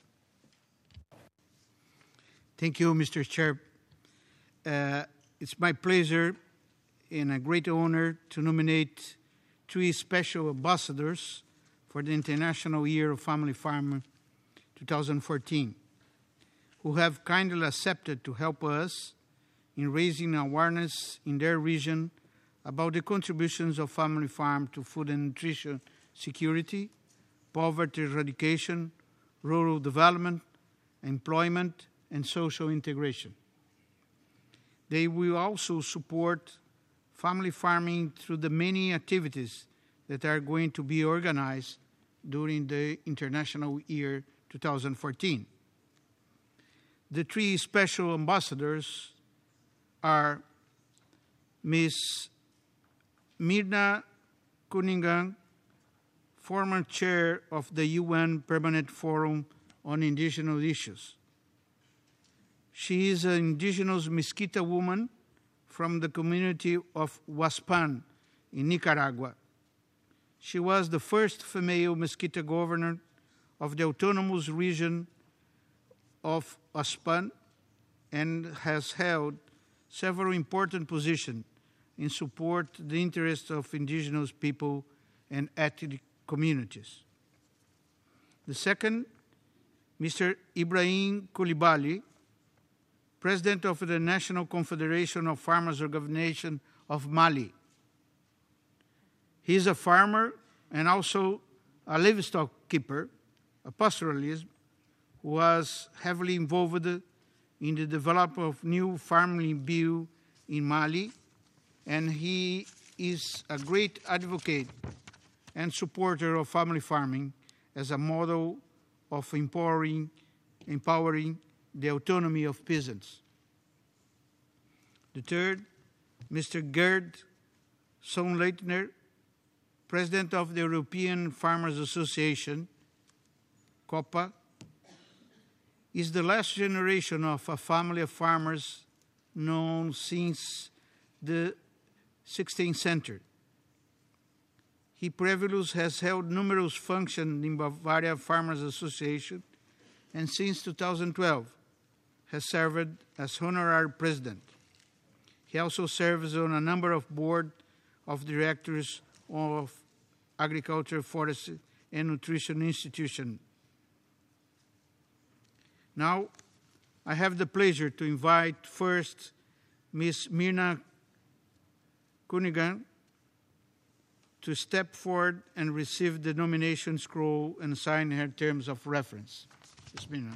Thank you, Mr. Chair. It's my pleasure and a great honor to nominate three special ambassadors for the International Year of Family Farming 2014, who have kindly accepted to help us in raising awareness in their region about the contributions of family farm to food and nutrition security, poverty eradication, rural development, employment, and social integration. They will also support family farming through the many activities that are going to be organized during the International Year 2014. The three special ambassadors are Ms. Mirna Cunningham, former chair of the UN Permanent Forum on Indigenous Issues. She is an indigenous Mesquita woman from the community of Huaspan in Nicaragua. She was the first female Mesquita governor of the autonomous region of Huaspan and has held several important positions in support the interests of indigenous people and ethnic communities. The second, Mr. Ibrahim Coulibaly, President of the National Confederation of Farmers Organization of Mali. He is a farmer and also a livestock keeper, a pastoralist, who was heavily involved in the development of new farming bill in Mali, and he is a great advocate and supporter of family farming as a model of empowering the autonomy of peasants. The third, Mr. Gerd Sonleitner, President of the European Farmers Association, COPA, is the last generation of a family of farmers known since the 16th century. He previously has held numerous functions in Bavaria Farmers Association, and since 2012 has served as honorary president. He also serves on a number of board of directors of Agriculture, Forestry, and Nutrition Institution. Now, I have the pleasure to invite first Ms. Mirna Cunningham to step forward and receive the nomination scroll and sign her terms of reference. Ms. Mirna.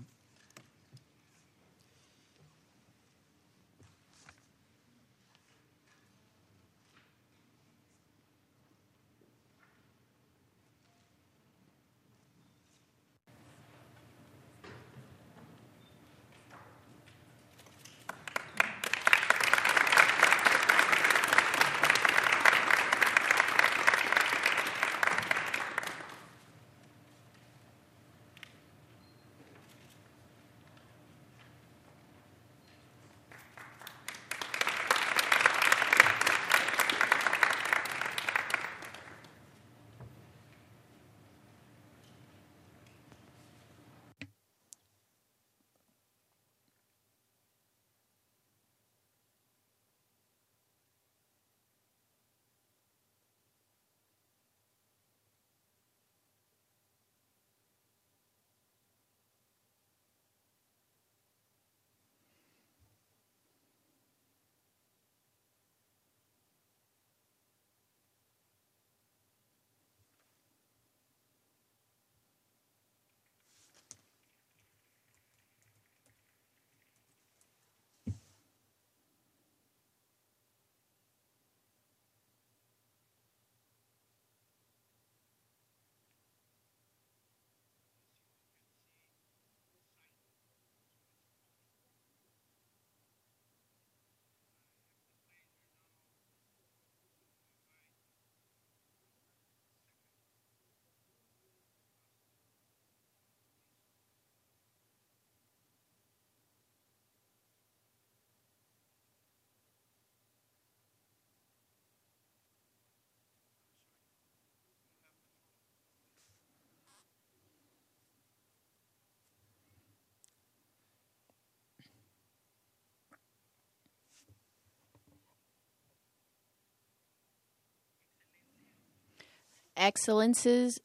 Excellencies,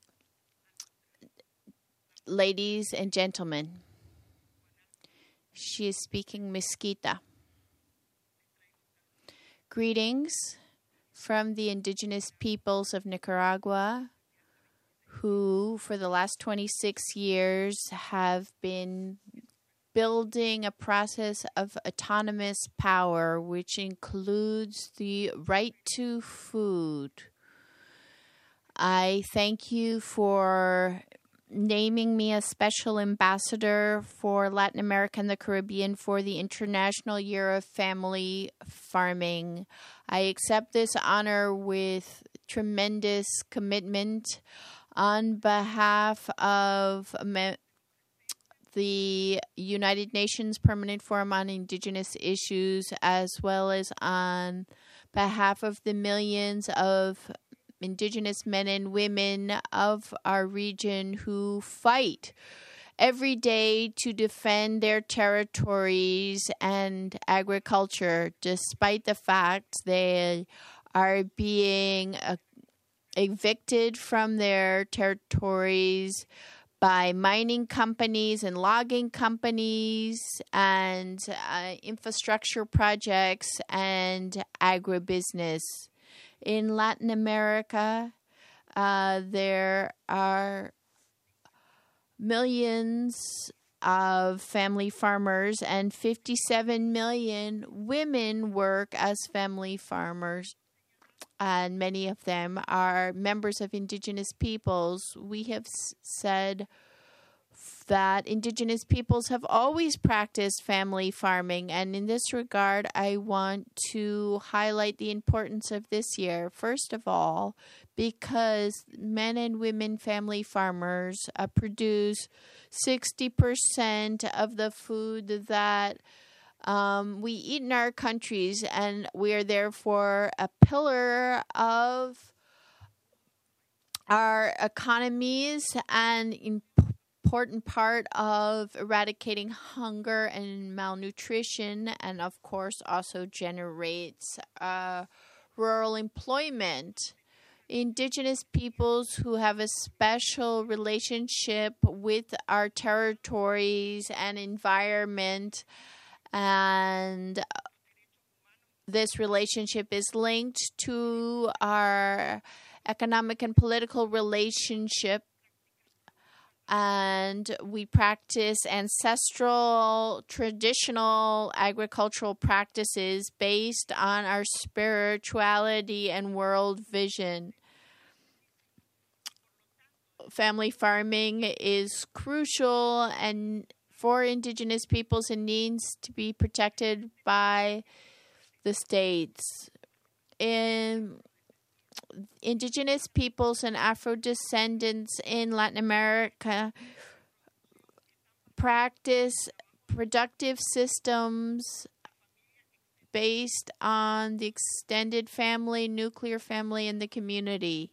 ladies and gentlemen, she is speaking Mesquita. Greetings from the indigenous peoples of Nicaragua, who for the last 26 years have been building a process of autonomous power, which includes the right to food. I thank you for naming me a special ambassador for Latin America and the Caribbean for the International Year of Family Farming. I accept this honor with tremendous commitment on behalf of the United Nations Permanent Forum on Indigenous Issues, as well as on behalf of the millions of Indigenous men and women of our region who fight every day to defend their territories and agriculture, despite the fact they are being evicted from their territories by mining companies and logging companies and infrastructure projects and agribusiness. In Latin America, there are millions of family farmers, and 57 million women work as family farmers, and many of them are members of indigenous peoples. We have said that indigenous peoples have always practiced family farming, and in this regard, I want to highlight the importance of this year. First of all, because men and women family farmers produce 60% of the food that we eat in our countries, and we are therefore a pillar of our economies and important part of eradicating hunger and malnutrition, and of course also generates rural employment. Indigenous peoples who have a special relationship with our territories and environment, and this relationship is linked to our economic and political relationship, and we practice ancestral, traditional agricultural practices based on our spirituality and world vision. Family farming is crucial and for indigenous peoples and needs to be protected by the states. Indigenous peoples and Afro-descendants in Latin America practice productive systems based on the extended family, nuclear family, and the community.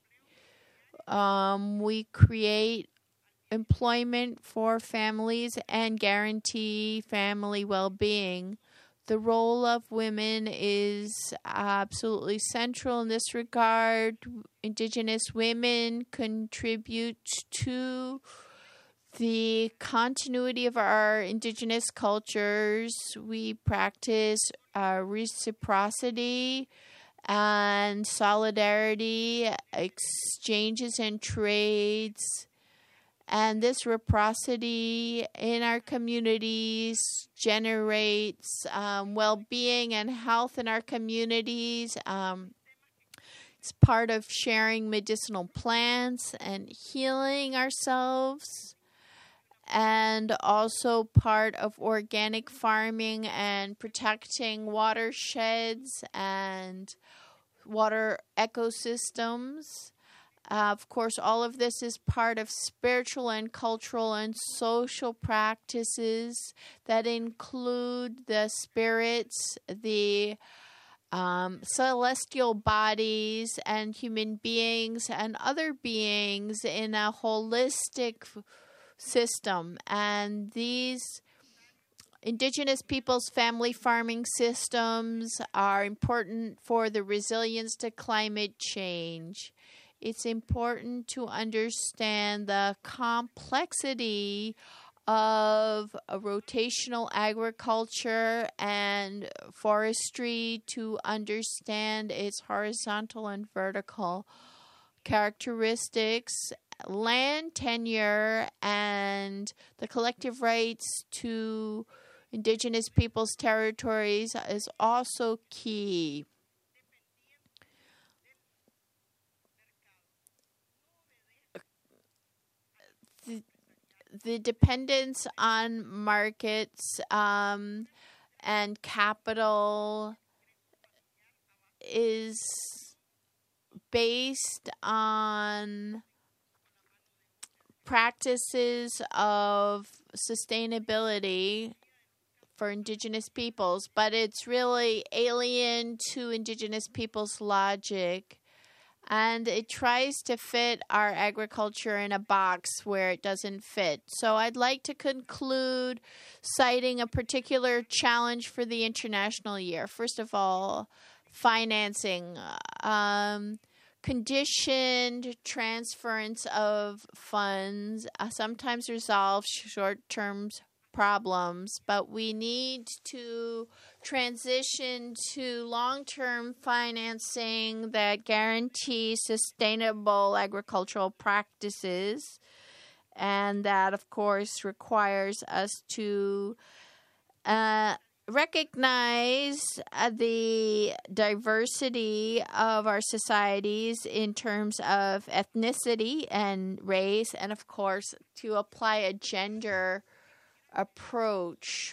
We create employment for families and guarantee family well-being. The role of women is absolutely central in this regard. Indigenous women contribute to the continuity of our indigenous cultures. We practice reciprocity and solidarity, exchanges and trades. And this reciprocity in our communities generates well-being and health in our communities. It's part of sharing medicinal plants and healing ourselves, and also part of organic farming and protecting watersheds and water ecosystems. Of course, all of this is part of spiritual and cultural and social practices that include the spirits, the celestial bodies, and human beings and other beings in a holistic system. And these indigenous peoples' family farming systems are important for the resilience to climate change. It's important to understand the complexity of rotational agriculture and forestry to understand its horizontal and vertical characteristics, land tenure and the collective rights to indigenous peoples' territories is also key. The dependence on markets and capital is based on practices of sustainability for indigenous peoples, but it's really alien to indigenous peoples' logic. And it tries to fit our agriculture in a box where it doesn't fit. So I'd like to conclude citing a particular challenge for the international year. First of all, financing. Conditioned transference of funds sometimes resolve short-term problems, but we need to transition to long-term financing that guarantees sustainable agricultural practices, and that, of course, requires us to recognize the diversity of our societies in terms of ethnicity and race, and, of course, to apply a gender approach.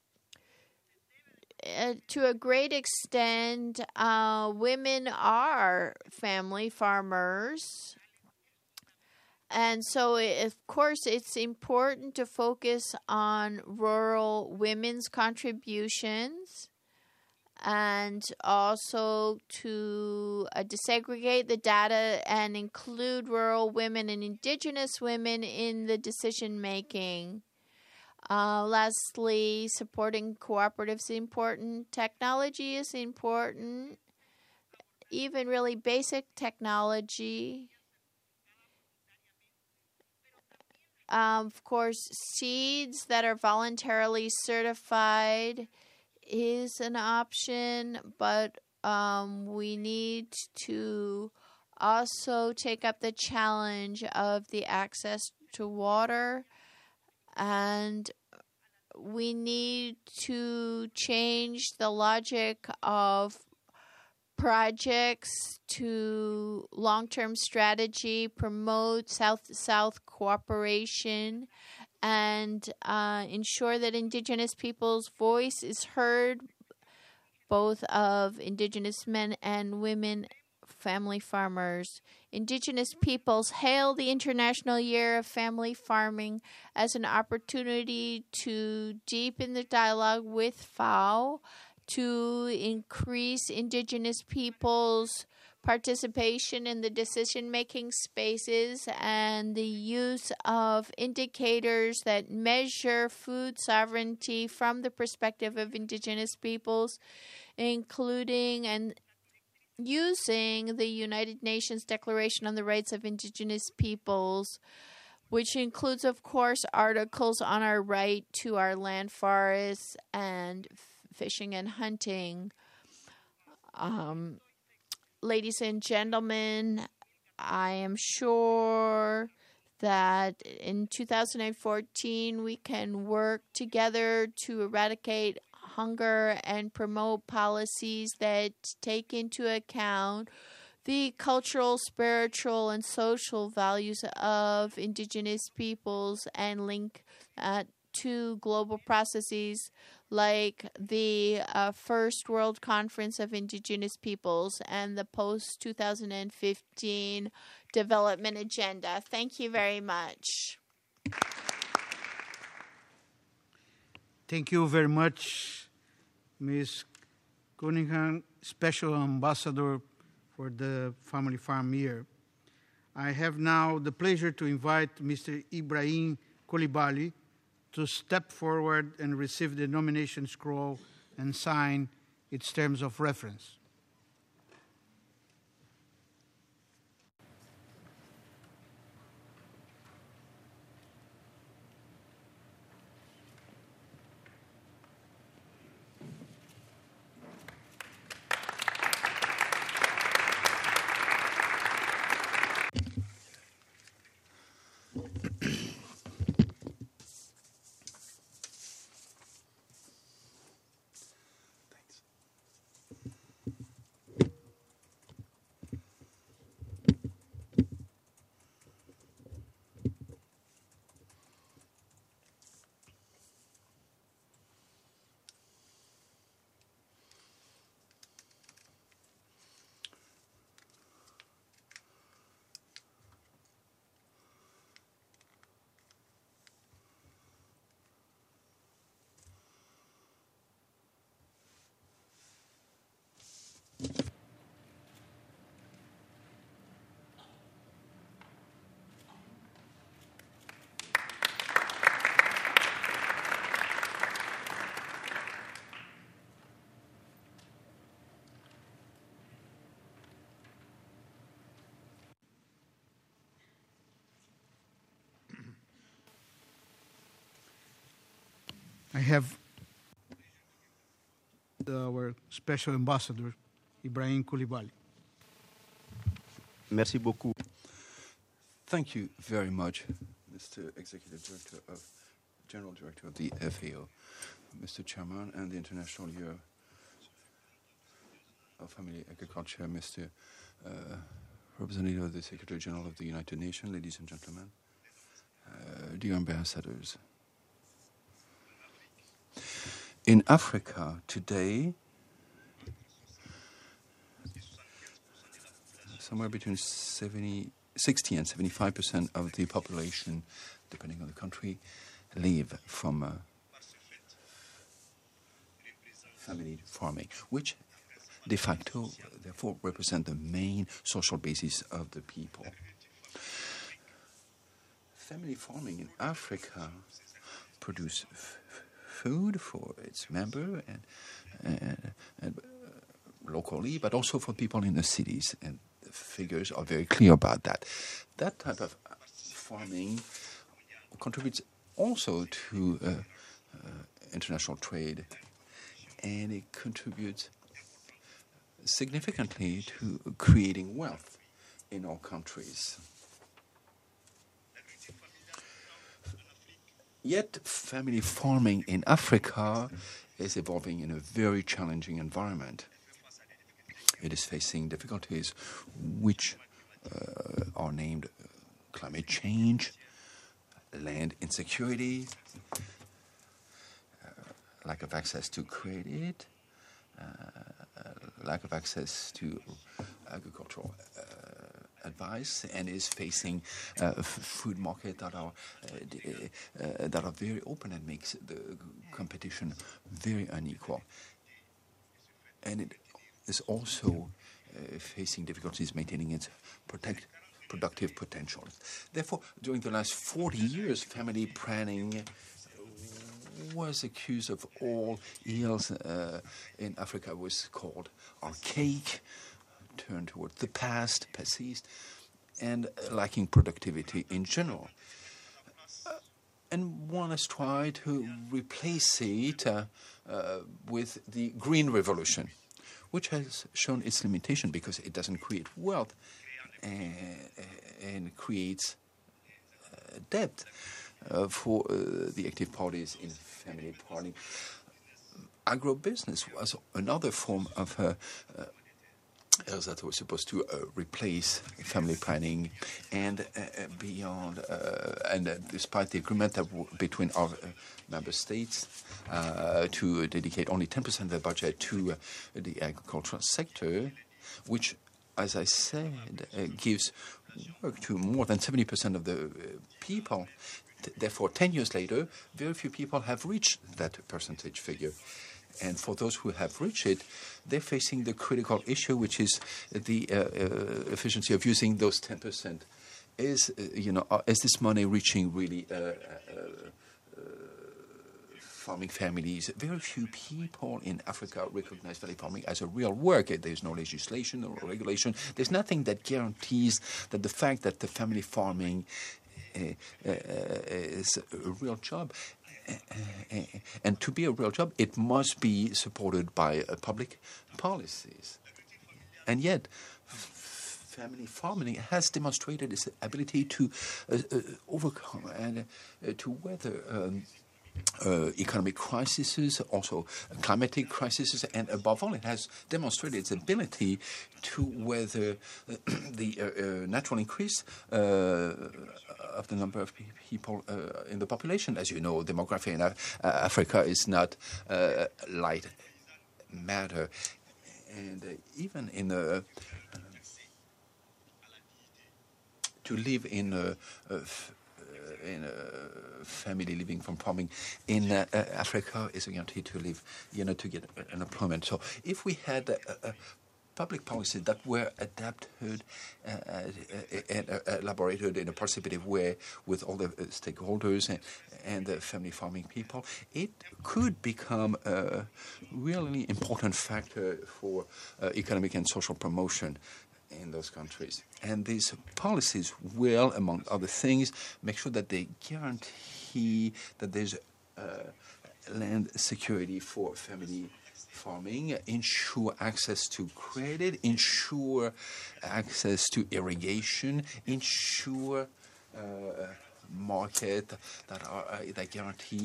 To a great extent, women are family farmers. And so, of course, it's important to focus on rural women's contributions and also to disaggregate the data and include rural women and indigenous women in the decision-making. Lastly, supporting cooperatives is important. Technology is important, even really basic technology. Of course, seeds that are voluntarily certified is an option, but we need to also take up the challenge of the access to water, and we need to change the logic of projects to long-term strategy, promote South-South cooperation, and ensure that indigenous people's voice is heard, both of indigenous men and women family farmers. Indigenous peoples hail the International Year of Family Farming as an opportunity to deepen the dialogue with FAO, to increase indigenous peoples' participation in the decision-making spaces and the use of indicators that measure food sovereignty from the perspective of indigenous peoples, including and using the United Nations Declaration on the Rights of Indigenous Peoples, which includes, of course, articles on our right to our land forests and fishing and hunting. Ladies and gentlemen, I am sure that in 2014 we can work together to eradicate hunger and promote policies that take into account the cultural, spiritual, and social values of indigenous peoples and link to global processes like the First World Conference of Indigenous Peoples and the post-2015 Development Agenda. Thank you very much. Thank you very much, Ms. Cunningham, Special Ambassador for the Family Farm Year. I have now the pleasure to invite Mr. Ibrahim Coulibaly to step forward and receive the nomination scroll and sign its terms of reference. I have our special ambassador, Ibrahim Coulibaly. Merci beaucoup. Thank you very much, Mr. Executive Director General Director of the FAO, Mr. Chairman, and the International Year of Family Agriculture, Mr. Representative of the Secretary General of the United Nations, ladies and gentlemen, dear ambassadors. In Africa today, somewhere between 60 and 75% of the population, depending on the country, live from family farming, which de facto, therefore, represent the main social basis of the people. Family farming in Africa produce food for its member and locally, but also for people in the cities, and the figures are very clear about that. That type of farming contributes also to international trade, and it contributes significantly to creating wealth in all countries. Yet, family farming in Africa is evolving in a very challenging environment. It is facing difficulties which are named climate change, land insecurity, lack of access to credit, lack of access to agricultural advice, and is facing food markets that are very open and makes the competition very unequal. And it is also facing difficulties maintaining its productive potential. Therefore, during the last 40 years, family planning was accused of all ills in Africa, was called archaic, turned toward the past, passiste, and lacking productivity in general. And one has tried to replace it with the Green Revolution, which has shown its limitation because it doesn't create wealth and creates debt for the active parties in family planning. Agrobusiness was another form of that was supposed to replace family planning, and beyond, and despite the agreement between our member states to dedicate only 10% of their budget to the agricultural sector, which, as I said, gives work to more than 70% of the people. Therefore, 10 years later, very few people have reached that percentage figure. And for those who have reached it, they're facing the critical issue, which is the efficiency of using those 10%. Is this money reaching really farming families? Very few people in Africa recognize family farming as a real work. There's no legislation or regulation. There's nothing that guarantees that the fact that the family farming is a real job. And to be a real job, it must be supported by public policies. And yet, family farming has demonstrated its ability to overcome and to weather economic crises, also climatic crises, and above all, it has demonstrated its ability to weather the natural increase of the number of people in the population. As you know, demography in Africa is not light matter, and even in to live in a family living from farming in Africa is a guarantee to live, to get unemployment. So if we had public policies that were adapted and elaborated in a participative way with all the stakeholders and the family farming people, it could become a really important factor for economic and social promotion in those countries. And these policies will, among other things, make sure that they guarantee that there's land security for family farming, ensure access to credit, ensure access to irrigation, ensure market that guarantee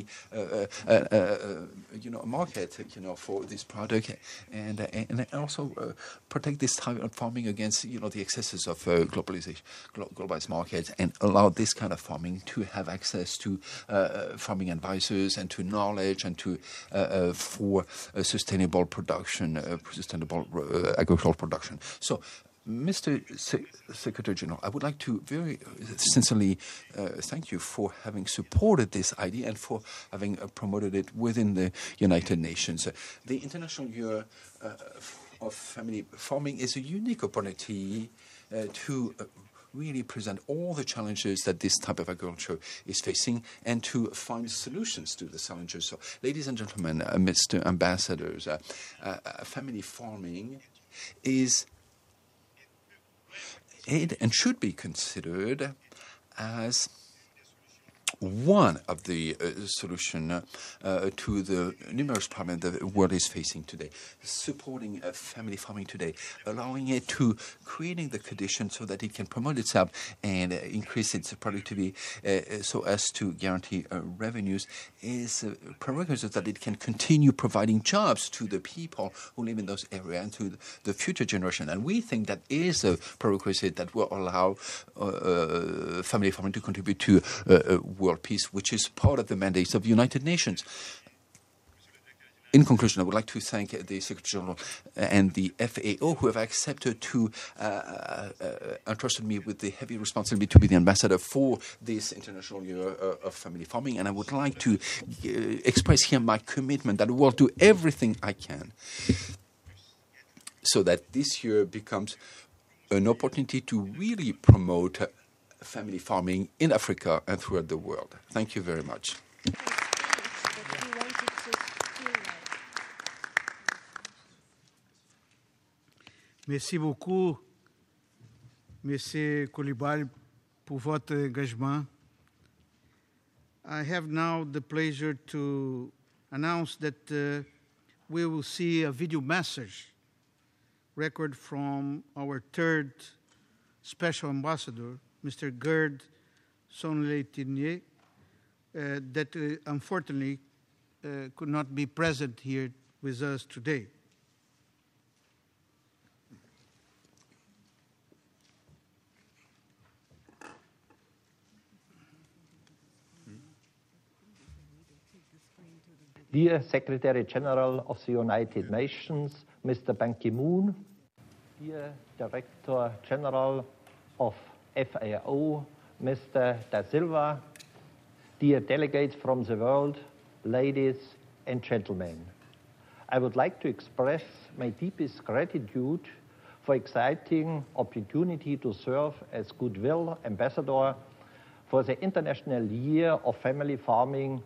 a market for this product, and also protect this type of farming against the excesses of globalized markets, and allow this kind of farming to have access to farming advisors and to knowledge and to for sustainable production, sustainable agricultural production. So, Mr. Secretary General, I would like to very sincerely thank you for having supported this idea and for having promoted it within the United Nations. The International Year of Family Farming is a unique opportunity to really present all the challenges that this type of agriculture is facing and to find solutions to the challenges. So, ladies and gentlemen, Mr. Ambassadors, family farming is and should be considered as one of the solution to the numerous problems the world is facing today. Supporting family farming today, allowing it to creating the conditions so that it can promote itself and increase its productivity so as to guarantee revenues is a prerequisite that it can continue providing jobs to the people who live in those areas and to the future generation. And we think that is a prerequisite that will allow family farming to contribute to world peace, which is part of the mandates of the United Nations. In conclusion, I would like to thank the Secretary General and the FAO who have accepted to entrusted me with the heavy responsibility to be the ambassador for this International Year of Family Farming. And I would like to express here my commitment that I will do everything I can so that this year becomes an opportunity to really promote family farming in Africa and throughout the world. Thank you very much. Merci beaucoup, Monsieur Coulibaly, pour votre engagement. I have now the pleasure to announce that we will see a video message record from our third special ambassador, Mr. Gerd Sonleitner, that unfortunately could not be present here with us today. Dear Secretary General of the United Nations, Mr. Ban Ki-moon, dear Director General of FAO, Mr. Da Silva, dear delegates from the world, ladies and gentlemen. I would like to express my deepest gratitude for exciting opportunity to serve as Goodwill Ambassador for the International Year of Family Farming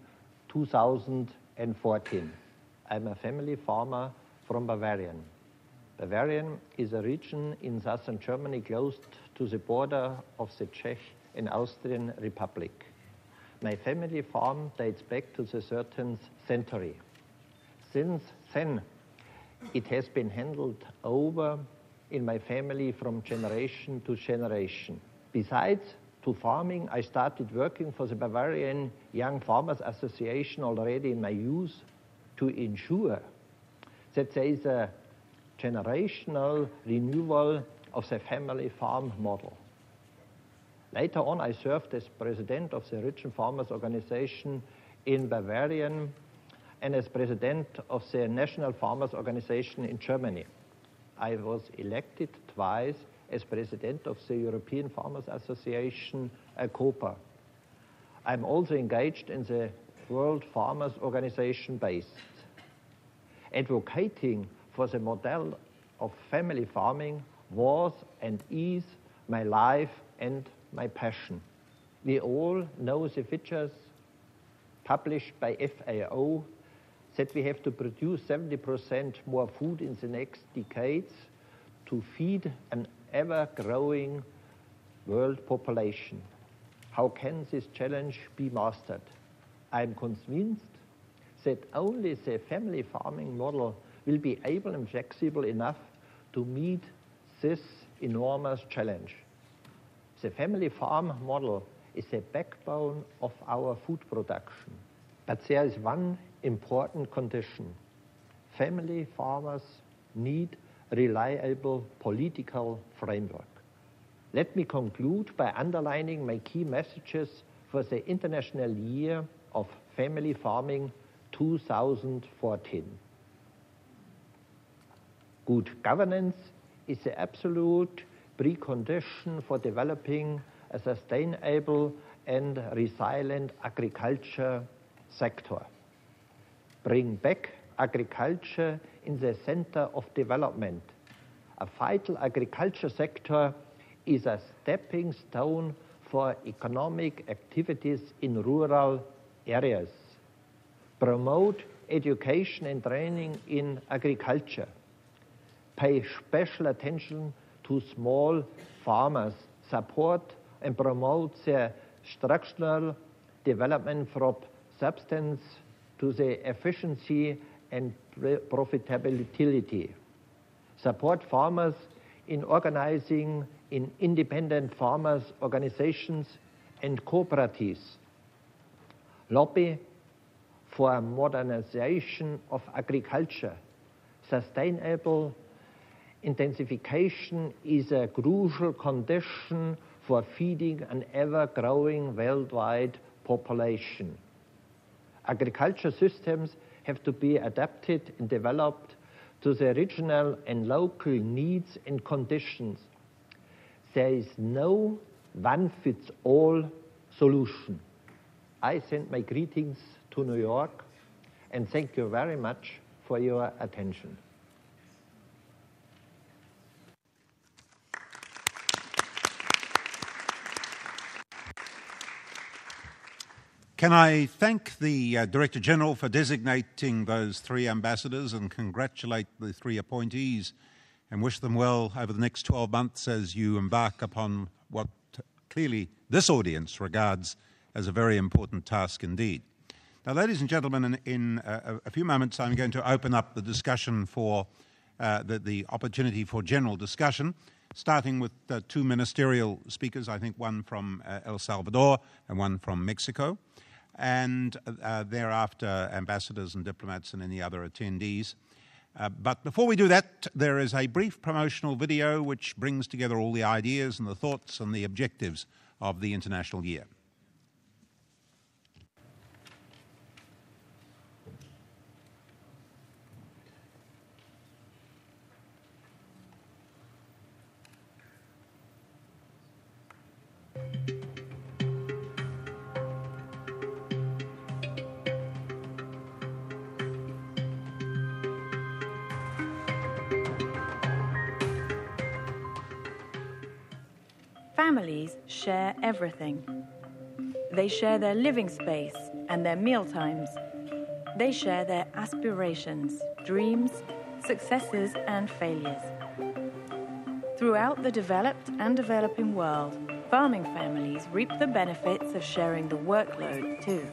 2014. I'm a family farmer from Bavaria. Bavaria is a region in southern Germany close to the border of the Czech and Austrian Republic. My family farm dates back to the 13th century. Since then, it has been handled over in my family from generation to generation. Besides to farming, I started working for the Bavarian Young Farmers Association already in my youth to ensure that there is a generational renewal of the family farm model. Later on, I served as president of the Region Farmers Organization in Bavaria and as president of the National Farmers Organization in Germany. I was elected twice as president of the European Farmers Association, ACOPA. I'm also engaged in the World Farmers Organization based. Advocating for the model of family farming was and is my life and my passion. We all know the figures published by FAO that we have to produce 70% more food in the next decades to feed an ever-growing world population. How can this challenge be mastered? I am convinced that only the family farming model will be able and flexible enough to meet this enormous challenge. The family farm model is the backbone of our food production. But there is one important condition. Family farmers need a reliable political framework. Let me conclude by underlining my key messages for the International Year of Family Farming 2014. Good governance is the absolute precondition for developing a sustainable and resilient agriculture sector. Bring back agriculture in the center of development. A vital agriculture sector is a stepping stone for economic activities in rural areas. Promote education and training in agriculture. Pay special attention to small farmers. Support and promote their structural development from substance to the efficiency and profitability. Support farmers in organizing in independent farmers' organizations and cooperatives. Lobby for modernization of agriculture. Sustainable intensification is a crucial condition for feeding an ever-growing worldwide population. Agriculture systems have to be adapted and developed to the regional and local needs and conditions. There is no one-fits-all solution. I send my greetings to New York, and thank you very much for your attention. Can I thank the Director General for designating those three ambassadors and congratulate the three appointees and wish them well over the next 12 months as you embark upon what clearly this audience regards as a very important task indeed. Now, ladies and gentlemen, in a few moments I'm going to open up the discussion for the opportunity for general discussion, starting with two ministerial speakers, I think one from El Salvador and one from Mexico, and thereafter ambassadors and diplomats and any other attendees. But before we do that, there is a brief promotional video which brings together all the ideas and the thoughts and the objectives of the International Year. Families share everything. They share their living space and their meal times. They share their aspirations, dreams, successes, and failures. Throughout the developed and developing world, farming families reap the benefits of sharing the workload too.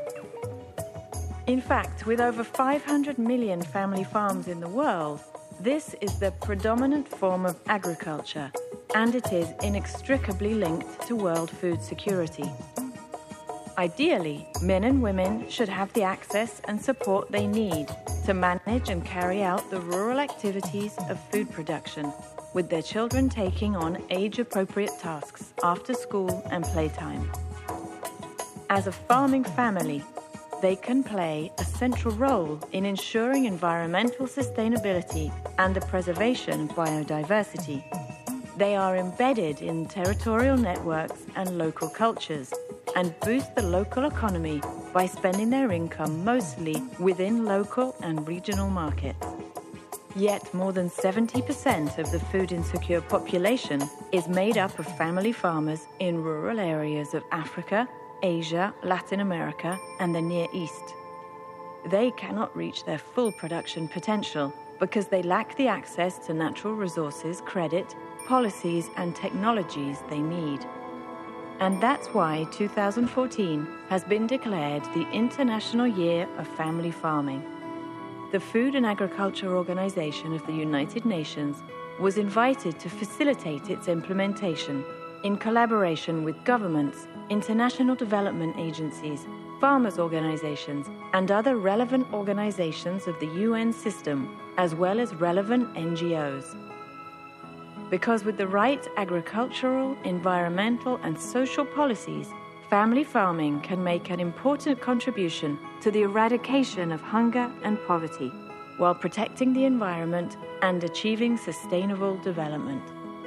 In fact, with over 500 million family farms in the world, this is the predominant form of agriculture, and it is inextricably linked to world food security. Ideally, men and women should have the access and support they need to manage and carry out the rural activities of food production, with their children taking on age-appropriate tasks after school and playtime. As a farming family, they can play a central role in ensuring environmental sustainability and the preservation of biodiversity. They are embedded in territorial networks and local cultures and boost the local economy by spending their income mostly within local and regional markets. Yet more than 70% of the food-insecure population is made up of family farmers in rural areas of Africa, Asia, Latin America, and the Near East. They cannot reach their full production potential because they lack the access to natural resources, credit, policies, and technologies they need. And that's why 2014 has been declared the International Year of Family Farming. The Food and Agriculture Organization of the United Nations was invited to facilitate its implementation in collaboration with governments, international development agencies, farmers' organizations, and other relevant organizations of the UN system, as well as relevant NGOs. Because with the right agricultural, environmental, and social policies, family farming can make an important contribution to the eradication of hunger and poverty, while protecting the environment and achieving sustainable development.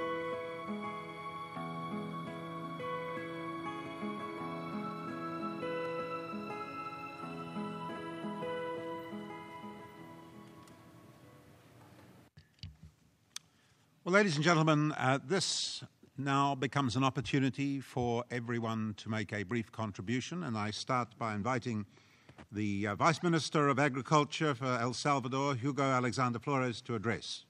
Well, ladies and gentlemen, this now becomes an opportunity for everyone to make a brief contribution, and I start by inviting the Vice Minister of Agriculture for El Salvador, Hugo Alexander Flores, to address.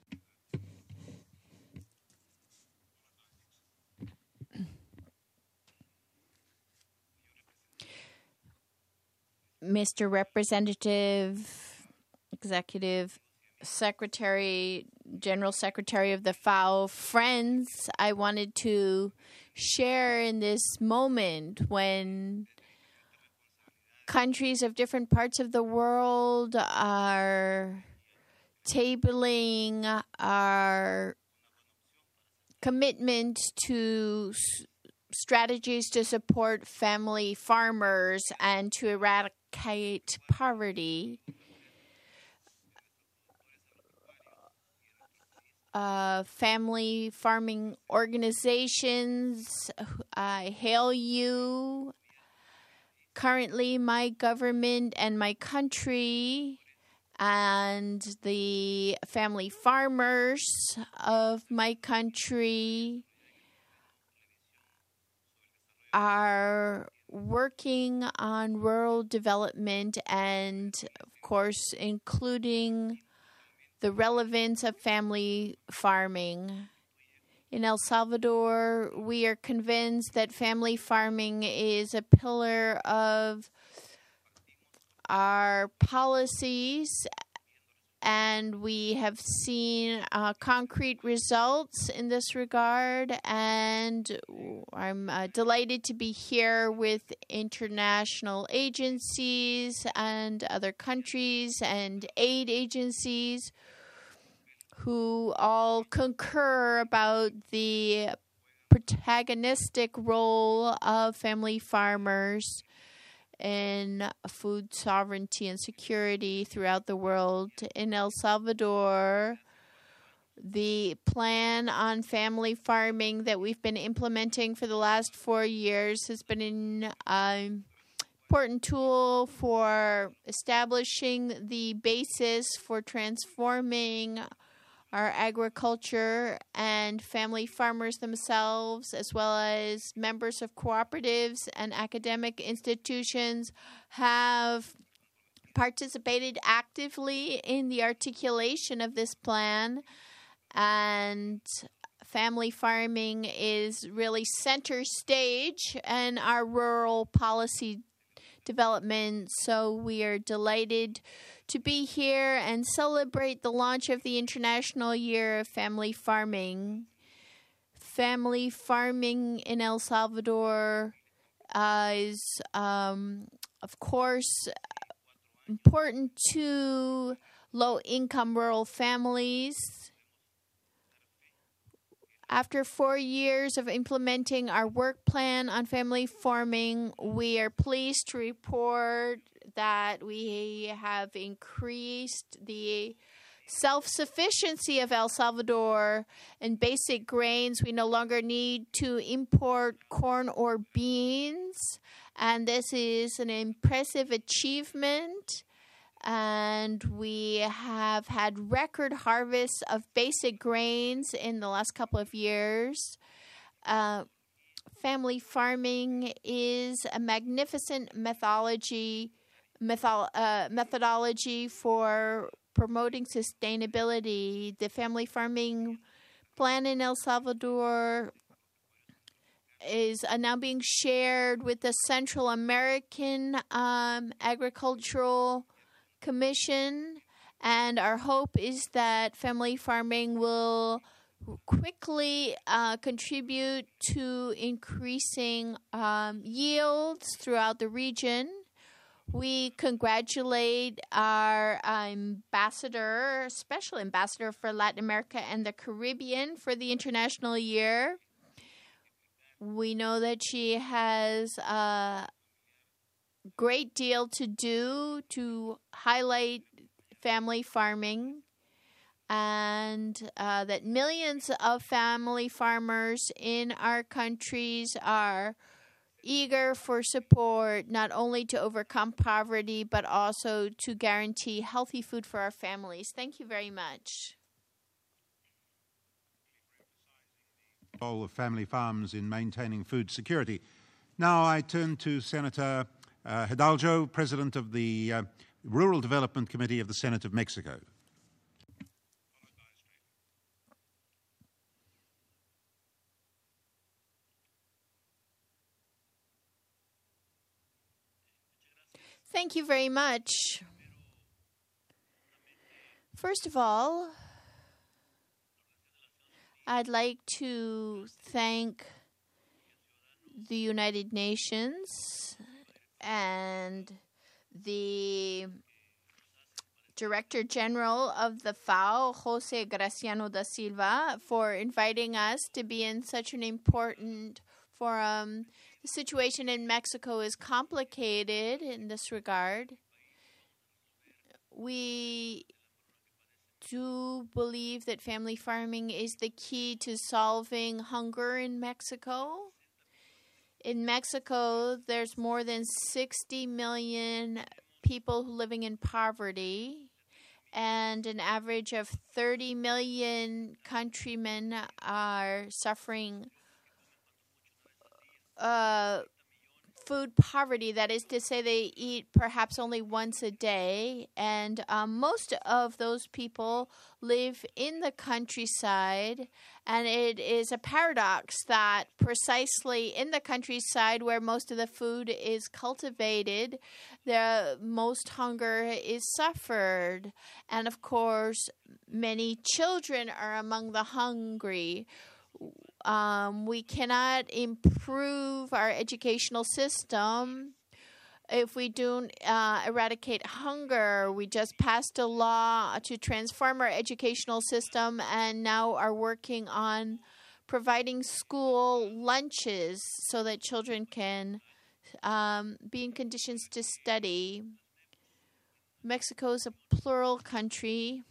Mr. Representative, Executive Secretary, General Secretary of the FAO, friends, I wanted to share in this moment when countries of different parts of the world are tabling our commitment to strategies to support family farmers and to eradicate poverty. Family farming organizations, I hail you. Currently, my government and my country and the family farmers of my country are working on rural development and, of course, including the relevance of family farming. In El Salvador, we are convinced that family farming is a pillar of our policies, and we have seen concrete results in this regard, and I'm delighted to be here with international agencies and other countries and aid agencies who all concur about the protagonistic role of family farmers in food sovereignty and security throughout the world. In El Salvador, the plan on family farming that we've been implementing for the last 4 years has been an important tool for establishing the basis for transforming our agriculture, and family farmers themselves, as well as members of cooperatives and academic institutions, have participated actively in the articulation of this plan. And family farming is really center stage in our rural policy development. So we are delighted to be here and celebrate the launch of the International Year of Family Farming. Family farming in El Salvador is, of course, important to low-income rural families. After 4 years of implementing our work plan on family farming, we are pleased to report that we have increased the self-sufficiency of El Salvador in basic grains. We no longer need to import corn or beans, and this is an impressive achievement. And we have had record harvests of basic grains in the last couple of years. Family farming is a magnificent methodology for promoting sustainability. The family farming plan in El Salvador is now being shared with the Central American Agricultural Commission, and our hope is that family farming will quickly contribute to increasing yields throughout the region. We congratulate our ambassador, special ambassador for Latin America and the Caribbean for the International Year. We know that she has a great deal to do to highlight family farming, and that millions of family farmers in our countries are eager for support, not only to overcome poverty, but also to guarantee healthy food for our families. Thank you very much. Role of family farms in maintaining food security. Now I turn to Senator Hidalgo, President of the Rural Development Committee of the Senate of Mexico. Thank you very much. First of all, I'd like to thank the United Nations and the Director General of the FAO, Jose Graciano da Silva, for inviting us to be in such an important forum. The situation in Mexico is complicated in this regard. We do believe that family farming is the key to solving hunger in Mexico. In Mexico, there's more than 60 million people living in poverty, and an average of 30 million countrymen are suffering food poverty. That is to say, they eat perhaps only once a day, and most of those people live in the countryside, and it is a paradox that precisely in the countryside where most of the food is cultivated, the most hunger is suffered, and of course many children are among the hungry. We cannot improve our educational system if we don't eradicate hunger. We just passed a law to transform our educational system and now are working on providing school lunches so that children can be in conditions to study. Mexico is a plural country,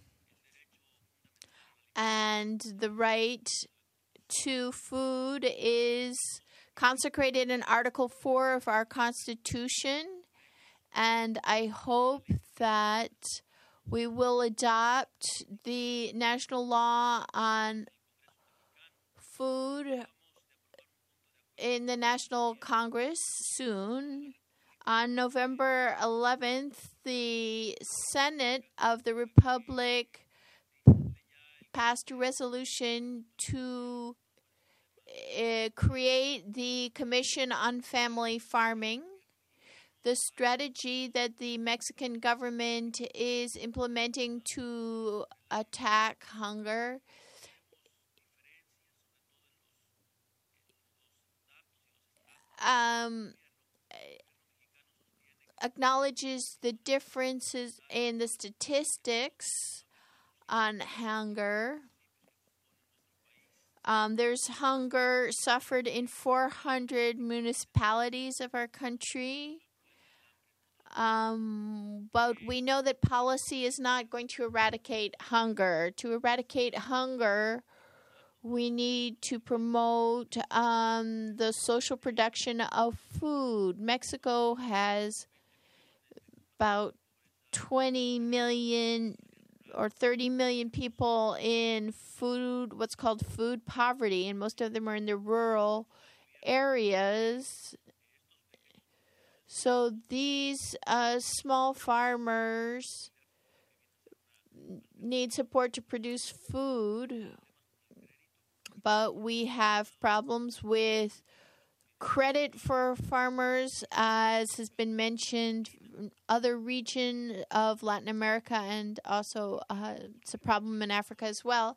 and the right to food is consecrated in Article 4 of our Constitution, and I hope that we will adopt the national law on food in the National Congress soon. On November 11th, the Senate of the Republic passed a resolution to create the Commission on Family Farming. The strategy that the Mexican government is implementing to attack hunger acknowledges the differences in the statistics on hunger. There's hunger suffered in 400 municipalities of our country. But we know that policy is not going to eradicate hunger. To eradicate hunger, we need to promote the social production of food. Mexico has about 20 million or 30 million people in food, what's called food poverty, and most of them are in the rural areas. So these small farmers need support to produce food, but we have problems with credit for farmers, as has been mentioned, other region of Latin America, and also it's a problem in Africa as well.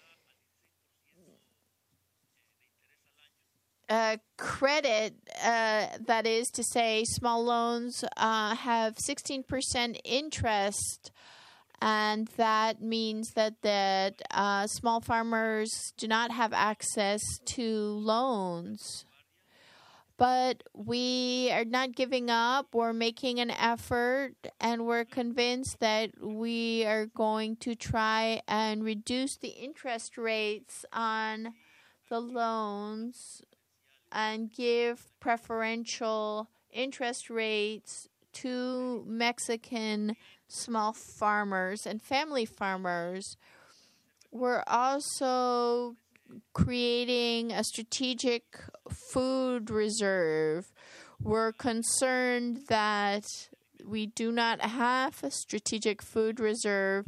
Credit, that is to say, small loans have 16% interest, and that means that small farmers do not have access to loans. But we are not giving up. We're making an effort, and we're convinced that we are going to try and reduce the interest rates on the loans and give preferential interest rates to Mexican small farmers and family farmers. We're also creating a strategic food reserve. We're concerned that we do not have a strategic food reserve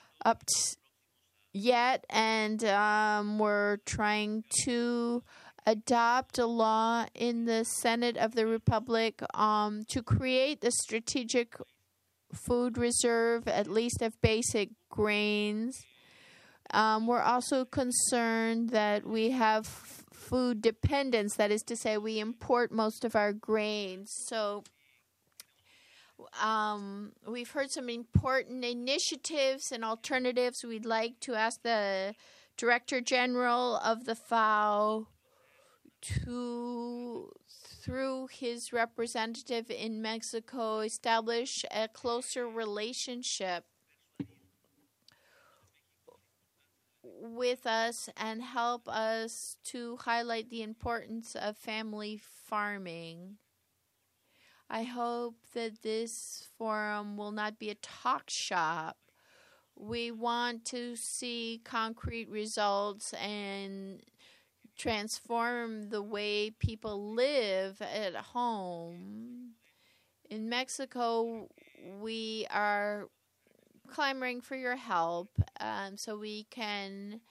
yet, and we're trying to adopt a law in the Senate of the Republic to create the strategic food reserve, at least of basic grains. We're also concerned that we have food dependence, that is to say, we import most of our grains. So we've heard some important initiatives and alternatives. We'd like to ask the Director General of the FAO to, through his representative in Mexico, establish a closer relationship with us and help us to highlight the importance of family farming. I hope that this forum will not be a talk shop. We want to see concrete results and transform the way people live at home. In Mexico, we are clamoring for your help so we can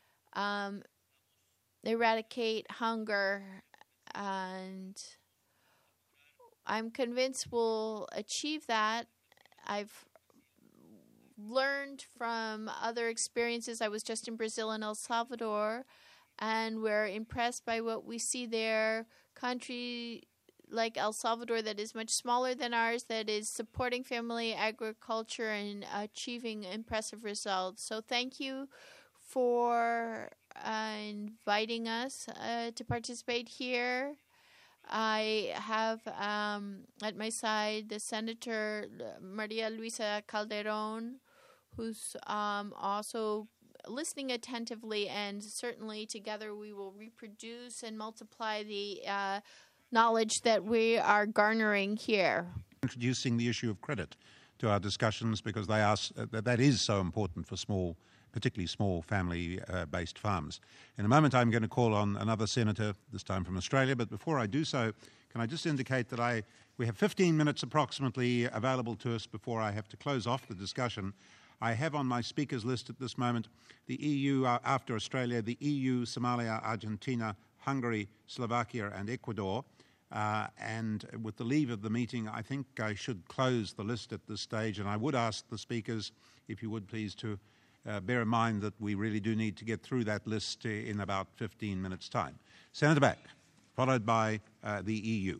eradicate hunger, and I'm convinced we'll achieve that. I've learned from other experiences. I was just in Brazil and El Salvador, and we're impressed by what we see there. Country like El Salvador that is much smaller than ours, that is supporting family agriculture and achieving impressive results. So thank you for inviting us to participate here. I have at my side the Senator Maria Luisa Calderon, who's also listening attentively, and certainly together we will reproduce and multiply the knowledge that we are garnering here. Introducing the issue of credit to our discussions, because they are, that is so important for small, particularly small family-based farms. In a moment I'm going to call on another senator, this time from Australia, but before I do so, can I just indicate that we have 15 minutes approximately available to us before I have to close off the discussion. I have on my speakers list at this moment the EU, after Australia, the EU, Somalia, Argentina, Hungary, Slovakia and Ecuador. And with the leave of the meeting, I think I should close the list at this stage, and I would ask the speakers, if you would please, to bear in mind that we really do need to get through that list in about 15 minutes' time. Senator Back, followed by the EU.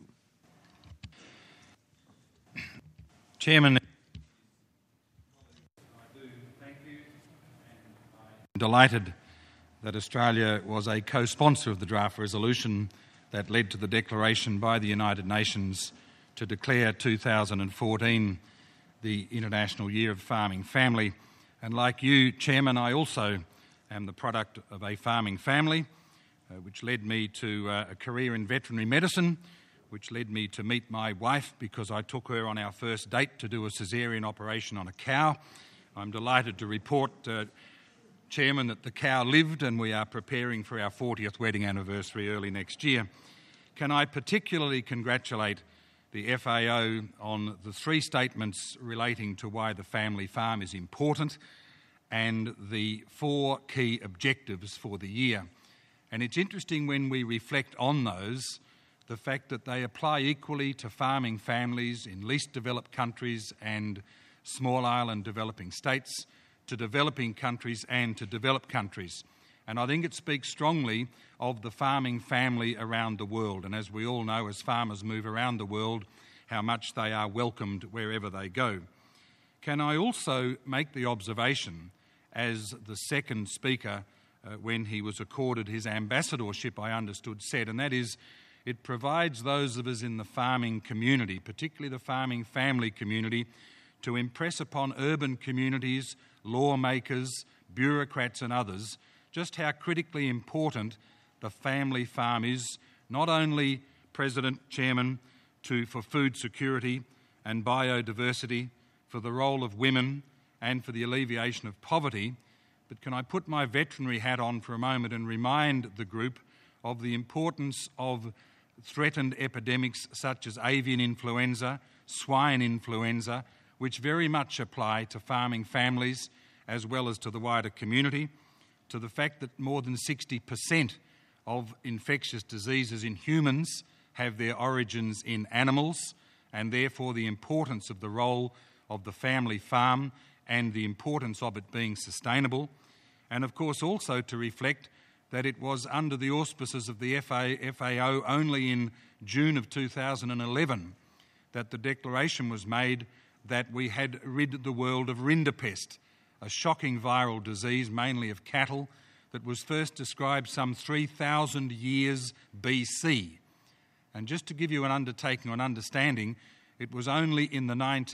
Chairman, delighted that Australia was a co-sponsor of the draft resolution that led to the declaration by the United Nations to declare 2014 the International Year of Farming Family. And like you, Chairman, I also am the product of a farming family, which led me to a career in veterinary medicine, which led me to meet my wife because I took her on our first date to do a caesarean operation on a cow. I'm delighted to report, Chairman, that the cow lived, and we are preparing for our 40th wedding anniversary early next year. Can I particularly congratulate the FAO on the 3 statements relating to why the family farm is important and the 4 key objectives for the year. And it's interesting when we reflect on those the fact that they apply equally to farming families in least developed countries and small island developing states, to developing countries and to developed countries. And I think it speaks strongly of the farming family around the world. And as we all know, as farmers move around the world, how much they are welcomed wherever they go. Can I also make the observation, as the second speaker, when he was accorded his ambassadorship, I understood, said, and that is, it provides those of us in the farming community, particularly the farming family community, to impress upon urban communities, lawmakers, bureaucrats and others, just how critically important the family farm is, not only, President, Chairman, for food security and biodiversity, for the role of women and for the alleviation of poverty, but can I put my veterinary hat on for a moment and remind the group of the importance of threatened epidemics such as avian influenza, swine influenza, which very much apply to farming families as well as to the wider community, to the fact that more than 60% of infectious diseases in humans have their origins in animals, and therefore the importance of the role of the family farm and the importance of it being sustainable, and of course also to reflect that it was under the auspices of the FAO only in June of 2011 that the declaration was made that we had rid the world of rinderpest, a shocking viral disease mainly of cattle that was first described some 3,000 years BC. And just to give you an undertaking on understanding, it was only in the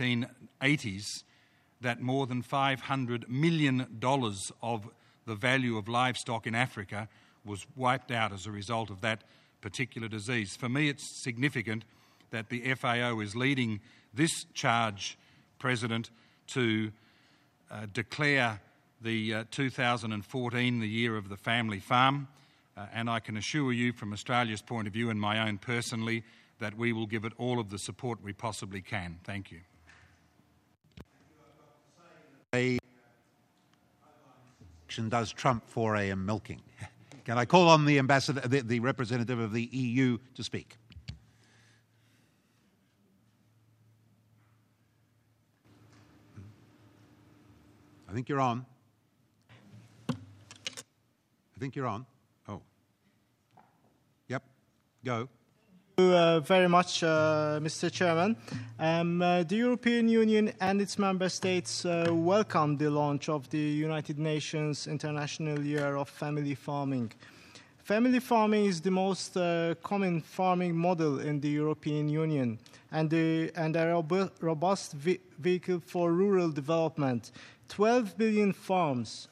1980s that more than $500 million of the value of livestock in Africa was wiped out as a result of that particular disease. For me, it's significant that the FAO is leading this charge, President, to declare the 2014 the year of the family farm. And I can assure you from Australia's point of view and my own personally that we will give it all of the support we possibly can. Thank you. Does trump 4 a.m. milking. Can I call on the ambassador, the representative of the EU to speak? I think you're on. I think you're on. Oh. Yep. Go. Thank you very much, Mr. Chairman. The European Union and its member states welcome the launch of the United Nations International Year of Family Farming. Family farming is the most common farming model in the European Union and a robust vehicle for rural development. 12 billion farms,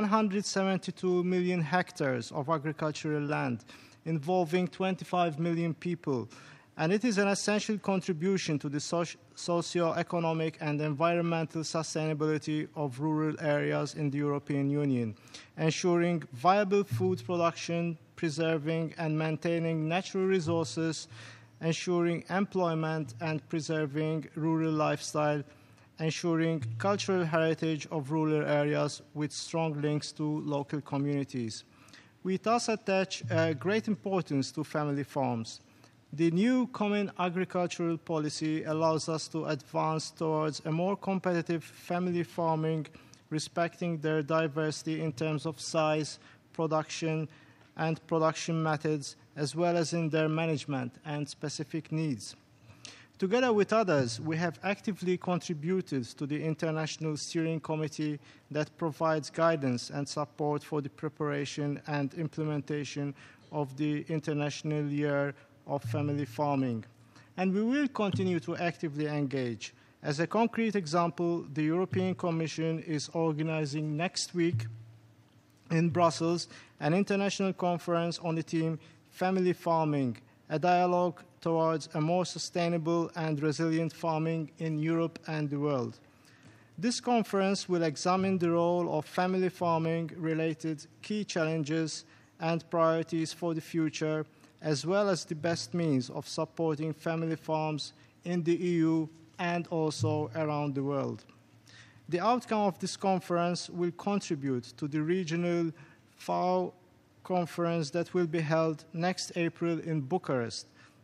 172 million hectares of agricultural land, involving 25 million people, and it is an essential contribution to the socio-economic and environmental sustainability of rural areas in the European Union, ensuring viable food production, preserving and maintaining natural resources, ensuring employment and preserving rural lifestyle, ensuring cultural heritage of rural areas with strong links to local communities. We thus attach great importance to family farms. The new Common Agricultural Policy allows us to advance towards a more competitive family farming, respecting their diversity in terms of size, production, and production methods, as well as in their management and specific needs. Together with others, we have actively contributed to the International Steering Committee that provides guidance and support for the preparation and implementation of the International Year of Family Farming. And we will continue to actively engage. As a concrete example, the European Commission is organizing next week in Brussels an international conference on the theme Family Farming, a dialogue towards a more sustainable and resilient farming in Europe and the world. This conference will examine the role of family farming-related key challenges and priorities for the future, as well as the best means of supporting family farms in the EU and also around the world. The outcome of this conference will contribute to the regional FAO conference that will be held next April in Bucharest,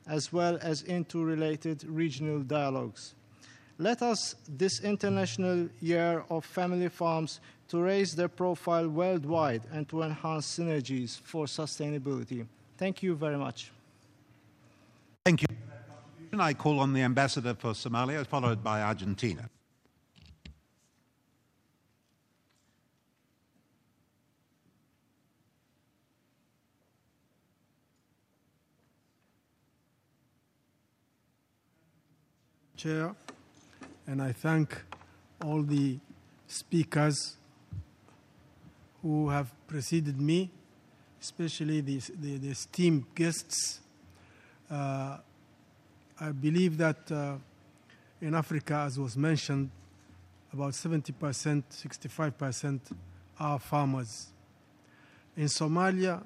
as well as interrelated regional dialogues. Let us, this International Year of Family Farms, to raise their profile worldwide and to enhance synergies for sustainability. Thank you very much. Thank you. I call on the Ambassador for Somalia, followed by Argentina. Chair, and I thank all the speakers who have preceded me, especially the esteemed guests. I believe that in Africa, as was mentioned, about 70%, 65% are farmers. In Somalia,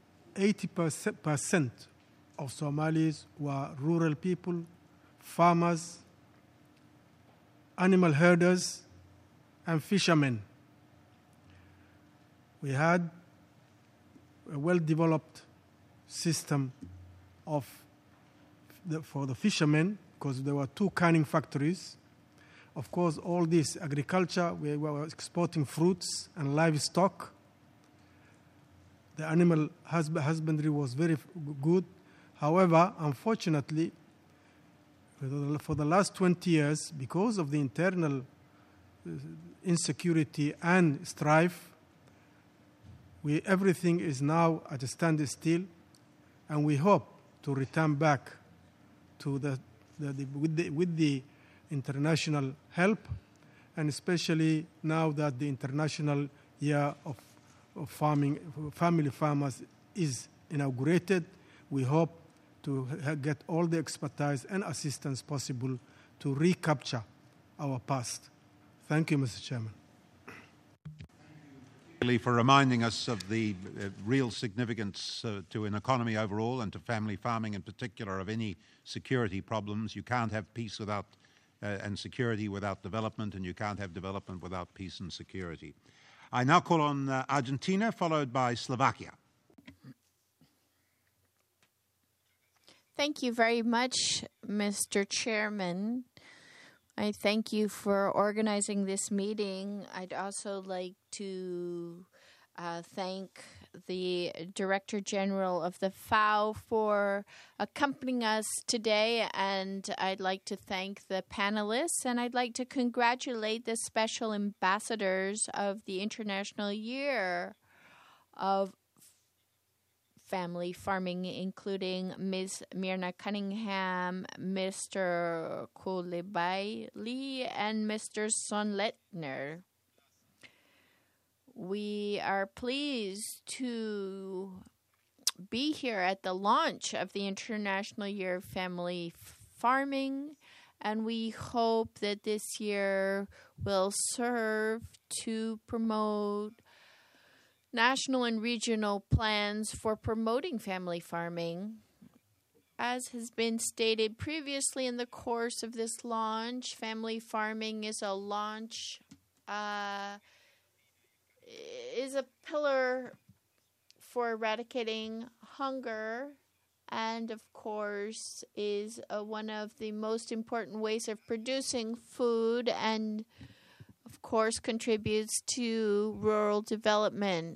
80% of Somalis were rural people, farmers, animal herders, and fishermen. We had a well-developed system for the fishermen, because there were 2 canning factories. Of course, all this agriculture, we were exporting fruits and livestock. The animal husbandry was very good. However, unfortunately, for the last 20 years, because of the internal insecurity and strife, everything is now at a standstill, and we hope to return back to with the international help, and especially now that the International Year of Family Farmers is inaugurated, we hope to get all the expertise and assistance possible to recapture our past. Thank you, Mr. Chairman. For reminding us of the real significance to an economy overall and to family farming in particular of any security problems. You can't have peace without and security without development, and you can't have development without peace and security. I now call on Argentina, followed by Slovakia. Thank you very much, Mr. Chairman. I thank you for organizing this meeting. I'd also like to thank the Director General of the FAO for accompanying us today, and I'd like to thank the panelists, and I'd like to congratulate the special ambassadors of the International Year of Family Farming, including Ms. Myrna Cunningham, Mr. Coulibaly, and Mr. Sonleitner. We are pleased to be here at the launch of the International Year of Family Farming, and we hope that this year will serve to promote national and regional plans for promoting family farming. As has been stated previously in the course of this launch, family farming is a pillar for eradicating hunger, and of course is one of the most important ways of producing food, and of course contributes to rural development.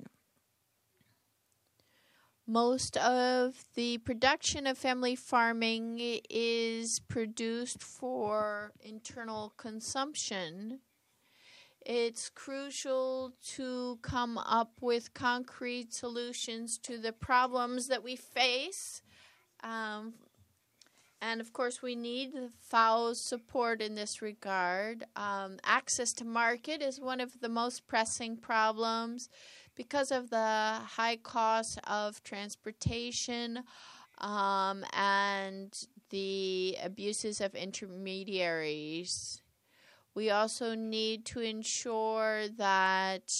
Most of the production of family farming is produced for internal consumption. It's crucial to come up with concrete solutions to the problems that we face. And of course, we need the FAO's support in this regard. Access to market is one of the most pressing problems because of the high cost of transportation and the abuses of intermediaries. We also need to ensure that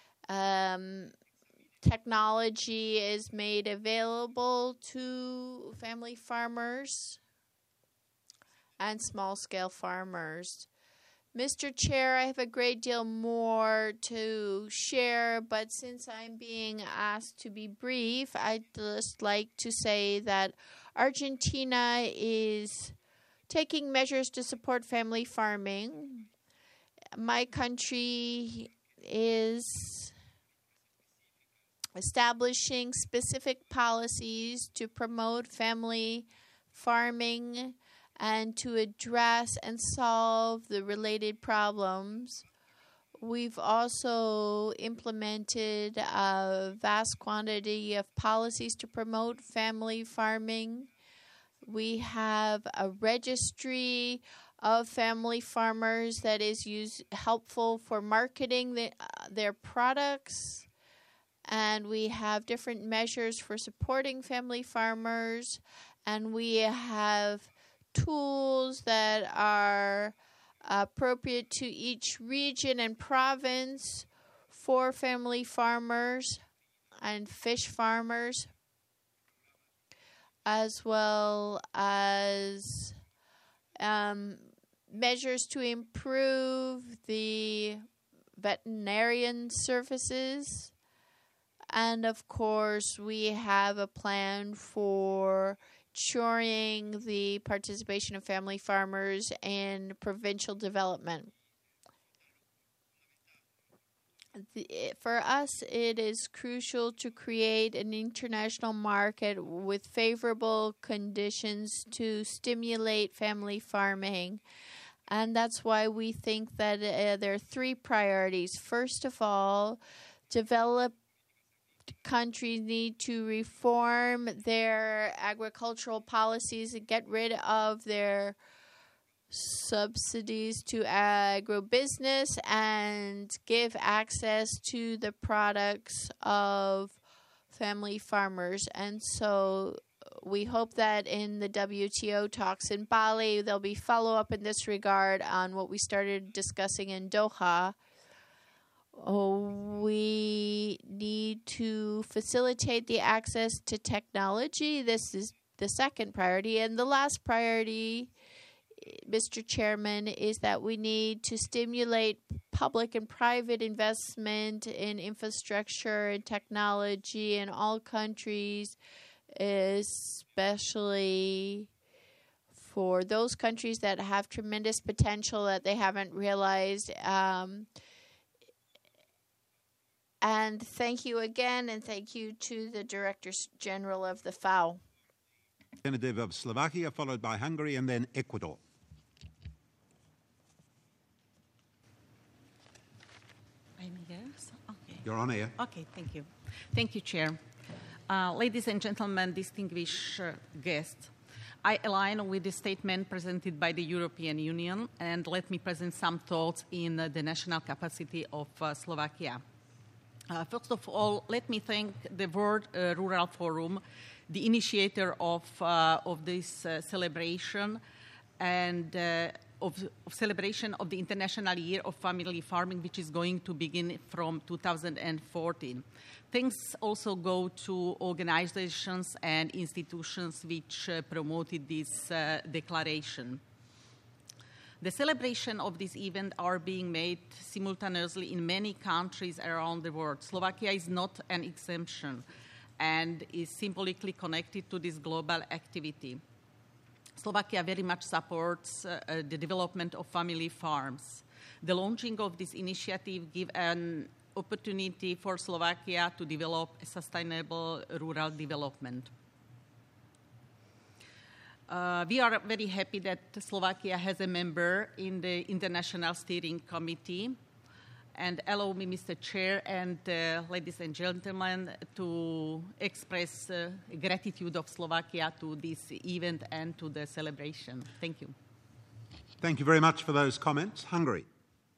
technology is made available to family farmers and small-scale farmers. Mr. Chair, I have a great deal more to share, but since I'm being asked to be brief, I'd just like to say that Argentina is taking measures to support family farming. My country is establishing specific policies to promote family farming and to address and solve the related problems. We've also implemented a vast quantity of policies to promote family farming. We have a registry of family farmers that is helpful for marketing their products. And we have different measures for supporting family farmers. And we have tools that are appropriate to each region and province for family farmers and fish farmers, as well as measures to improve the veterinarian services. And of course, we have a plan for ensuring the participation of family farmers in provincial development. For us, it is crucial to create an international market with favorable conditions to stimulate family farming. And that's why we think that there are three priorities. First of all, developed countries need to reform their agricultural policies and get rid of their subsidies to agribusiness and give access to the products of family farmers. And so we hope that in the WTO talks in Bali, there'll be follow-up in this regard on what we started discussing in Doha. We need to facilitate the access to technology. This is the second priority. And the last priority, Mr. Chairman, is that we need to stimulate public and private investment in infrastructure and technology in all countries, especially for those countries that have tremendous potential that they haven't realized. And thank you again, and thank you to the Directors General of the FAO. Representative of Slovakia, followed by Hungary, and then Ecuador. Okay. You're on air. Okay, thank you. Thank you, Chair. Ladies and gentlemen, distinguished guests, I align with the statement presented by the European Union, and let me present some thoughts in the national capacity of Slovakia. First of all, let me thank the World Rural Forum, the initiator of this celebration, and of celebration of the International Year of Family Farming, which is going to begin from 2014. Thanks also go to organizations and institutions which promoted this declaration. The celebration of this event are being made simultaneously in many countries around the world. Slovakia is not an exemption and is symbolically connected to this global activity. Slovakia very much supports the development of family farms. The launching of this initiative gives an opportunity for Slovakia to develop a sustainable rural development. We are very happy that Slovakia has a member in the International Steering Committee. And allow me, Mr. Chair and ladies and gentlemen, to express gratitude of Slovakia to this event and to the celebration. Thank you. Thank you very much for those comments. Hungary.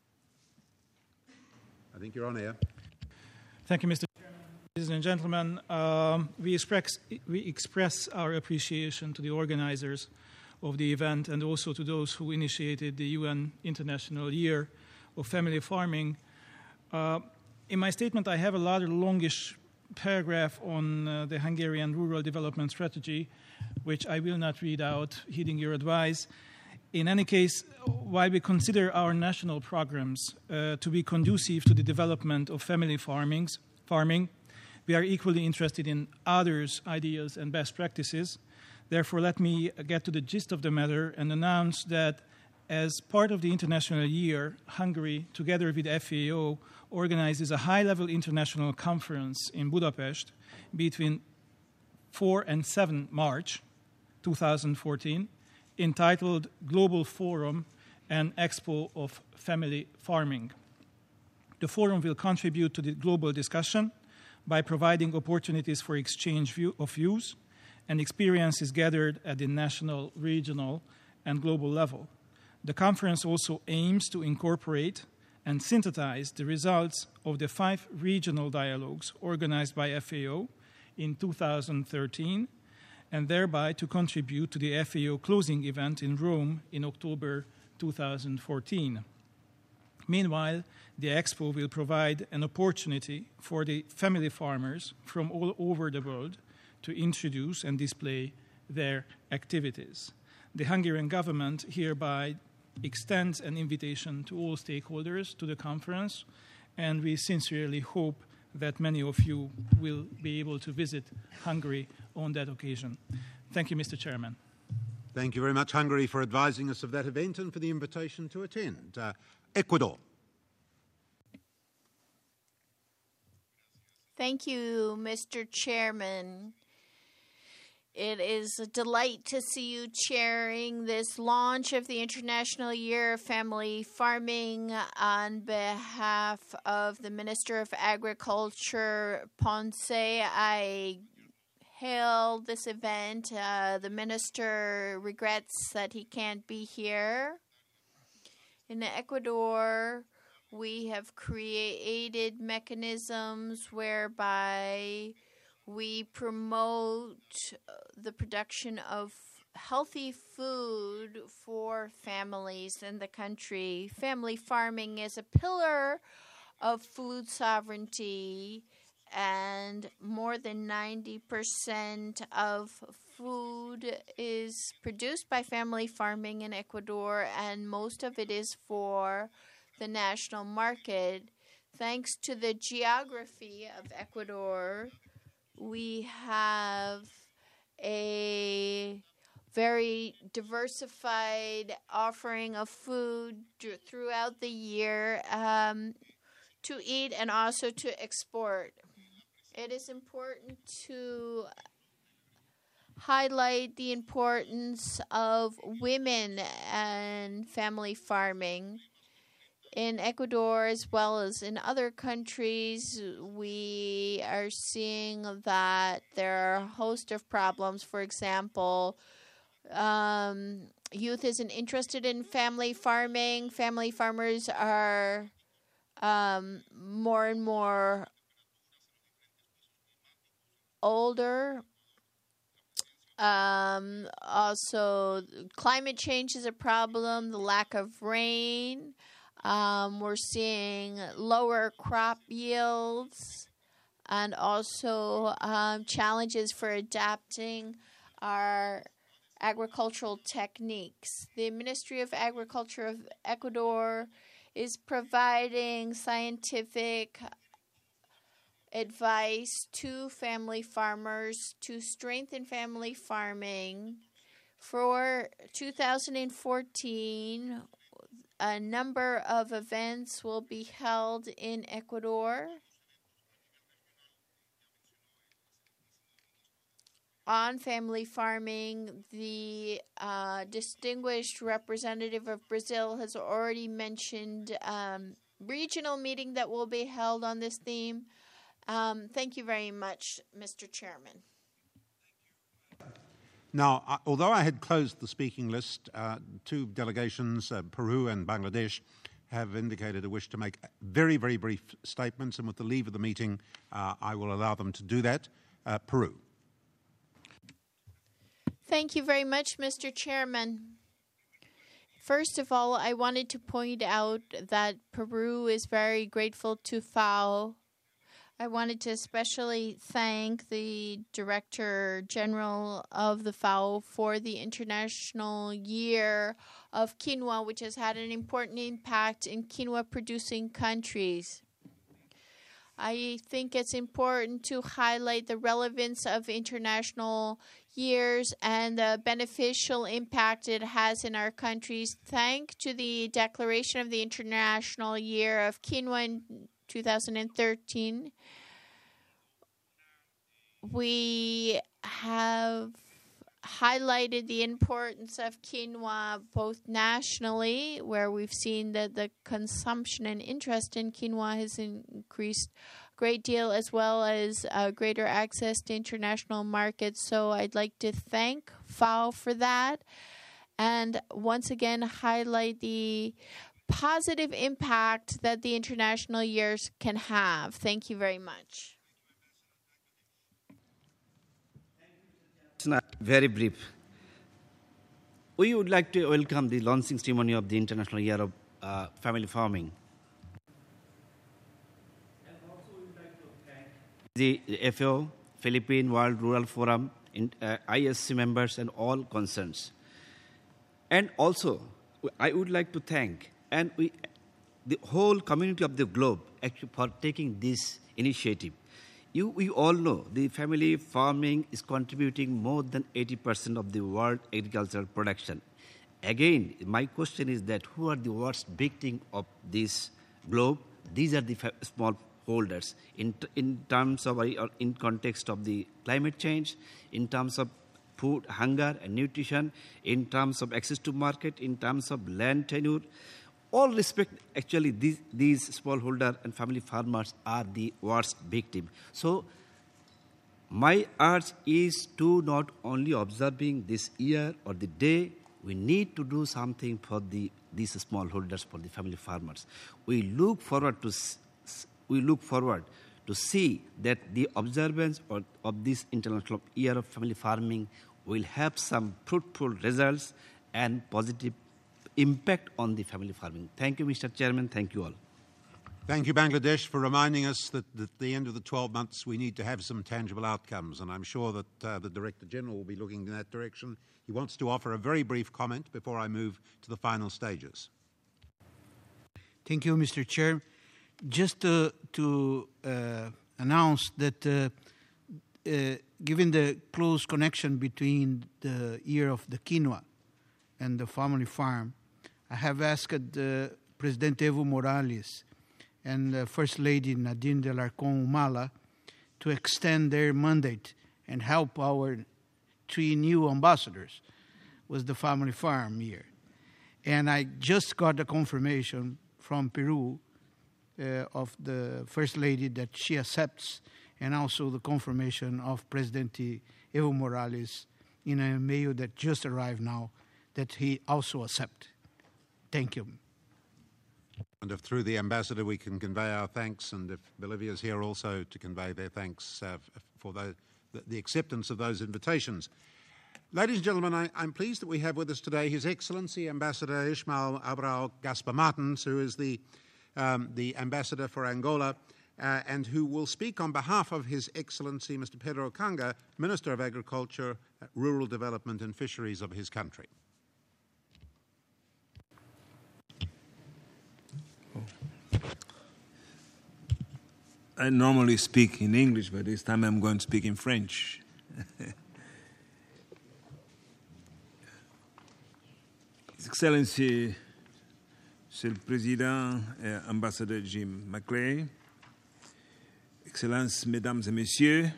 I think you're on air. Thank you, Mr. Chairman. Ladies and gentlemen, we express our appreciation to the organizers of the event and also to those who initiated the UN International Year of Family Farming. In my statement, I have a rather longish paragraph on the Hungarian Rural Development Strategy, which I will not read out, heeding your advice. In any case, while we consider our national programs to be conducive to the development of family farming, we are equally interested in others' ideas and best practices. Therefore, let me get to the gist of the matter and announce that as part of the International Year, Hungary, together with FAO, organizes a high-level international conference in Budapest between 4 and 7 March 2014, entitled Global Forum and Expo of Family Farming. The forum will contribute to the global discussion by providing opportunities for exchange of views and experiences gathered at the national, regional, and global level. The conference also aims to incorporate and synthesize the results of the 5 regional dialogues organized by FAO in 2013, and thereby to contribute to the FAO closing event in Rome in October 2014. Meanwhile, the Expo will provide an opportunity for the family farmers from all over the world to introduce and display their activities. The Hungarian government hereby extends an invitation to all stakeholders to the conference, and we sincerely hope that many of you will be able to visit Hungary on that occasion. Thank you, Mr. Chairman. Thank you very much, Hungary, for advising us of that event and for the invitation to attend. Ecuador. Thank you, Mr. Chairman. It is a delight to see you chairing this launch of the International Year of Family Farming on behalf of the Minister of Agriculture, Ponce. I hail this event. The minister regrets that he can't be here. In Ecuador, we have created mechanisms whereby we promote the production of healthy food for families in the country. Family farming is a pillar of food sovereignty, and more than 90% of food is produced by family farming in Ecuador, and most of it is for the national market. Thanks to the geography of Ecuador, we have a very diversified offering of food throughout the year to eat and also to export. It is important to highlight the importance of women and family farming. In Ecuador, as well as in other countries, we are seeing that there are a host of problems. For example, youth isn't interested in family farming. Family farmers are more and more older. Also, climate change is a problem, the lack of rain. We're seeing lower crop yields and also challenges for adapting our agricultural techniques. The Ministry of Agriculture of Ecuador is providing scientific advice to family farmers to strengthen family farming. For 2014, a number of events will be held in Ecuador on family farming. The distinguished representative of Brazil has already mentioned regional meeting that will be held on this theme. Thank you very much, Mr. Chairman. Now, although I had closed the speaking list, 2 delegations, Peru and Bangladesh, have indicated a wish to make very, very brief statements, and with the leave of the meeting, I will allow them to do that. Peru. Thank you very much, Mr. Chairman. First of all, I wanted to point out that Peru is very grateful to FAO I wanted to especially thank the Director General of the FAO for the International Year of Quinoa, which has had an important impact in quinoa-producing countries. I think it's important to highlight the relevance of international years and the beneficial impact it has in our countries. Thanks to the declaration of the International Year of Quinoa in 2013, we have highlighted the importance of quinoa both nationally, where we've seen that the consumption and interest in quinoa has increased a great deal, as well as greater access to international markets. So I'd like to thank FAO for that and once again highlight the positive impact that the international years can have. Thank you very much. Very brief. We would like to welcome the launching ceremony of the International Year of Family Farming. And also we would like to thank the FAO, Philippine World Rural Forum, ISC members and all concerns. And also, I would like to thank the whole community of the globe actually for taking this initiative. We all know the family farming is contributing more than 80% of the world agricultural production. Again, my question is that who are the worst victims of this globe? These are the smallholders in terms of, in context of the climate change, in terms of food, hunger and nutrition, in terms of access to market, in terms of land tenure. All respect, actually, these smallholder and family farmers are the worst victim. So, my urge is to not only observing this year or the day, we need to do something for these smallholders, for the family farmers. We look forward to see that the observance of this International Year of Family Farming will have some fruitful results and positive impact on the family farming. Thank you, Mr. Chairman. Thank you all. Thank you, Bangladesh, for reminding us that at the end of the 12 months we need to have some tangible outcomes, and I'm sure that the Director General will be looking in that direction. He wants to offer a very brief comment before I move to the final stages. Thank you, Mr. Chair. Just to announce that given the close connection between the year of the quinoa and the family farm, I have asked President Evo Morales and First Lady Nadine de Alarcón Humala to extend their mandate and help our 3 new ambassadors with the family farm year. And I just got a confirmation from Peru of the First Lady that she accepts, and also the confirmation of President Evo Morales in a mail that just arrived now that he also accepts. Thank you. And if through the ambassador we can convey our thanks, and if Bolivia is here also to convey their thanks for the acceptance of those invitations. Ladies and gentlemen, I'm pleased that we have with us today His Excellency Ambassador Ismael Abrao Gaspar Martins, who is the ambassador for Angola, and who will speak on behalf of His Excellency Mr. Pedro Kanga, Minister of Agriculture, Rural Development and Fisheries of his country. I normally speak in English, but this time I'm going to speak in French. His Excellency, Monsieur le Président et Ambassadeur Jim McClay, Excellences, Mesdames et Messieurs,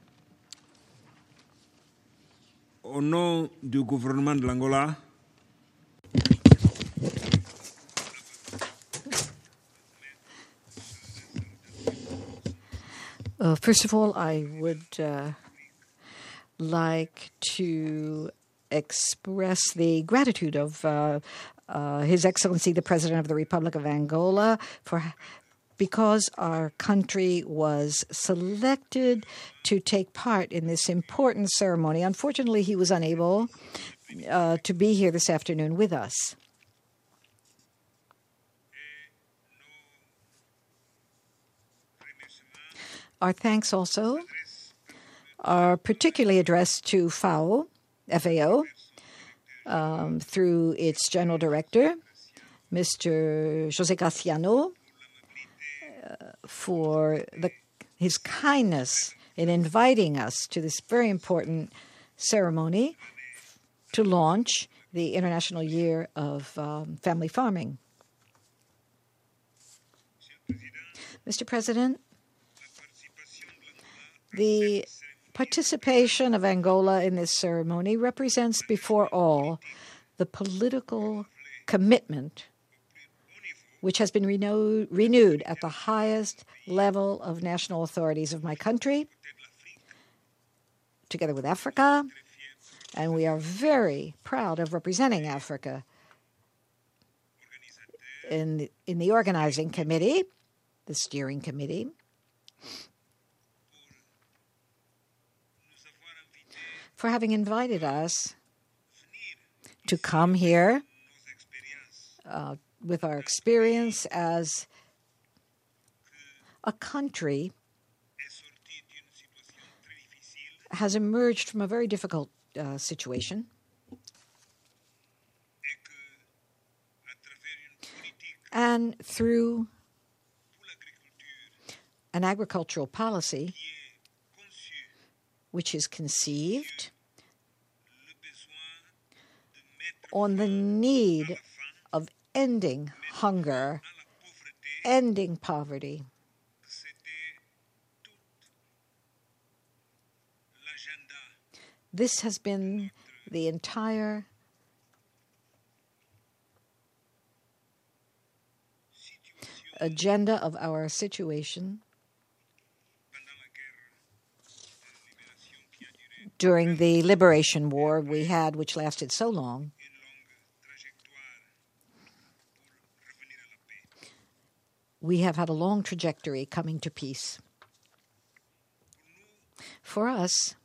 au nom du gouvernement de l'Angola, first of all, I would like to express the gratitude of His Excellency, the President of the Republic of Angola, because our country was selected to take part in this important ceremony. Unfortunately, he was unable to be here this afternoon with us. Our thanks also are particularly addressed to FAO, through its General Director, Mr. José Graciano, for his kindness in inviting us to this very important ceremony to launch the International Year of Family Farming. Mr. President, the participation of Angola in this ceremony represents, before all, the political commitment which has been renewed at the highest level of national authorities of my country, together with Africa, and we are very proud of representing Africa in the organizing committee, the steering committee. For having invited us to come here with our experience as a country has emerged from a very difficult situation. And through an agricultural policy which is conceived on the need of ending hunger, ending poverty. This has been the entire agenda of our situation during the liberation war we had, which lasted so long. We have had a long trajectory coming to peace. For us,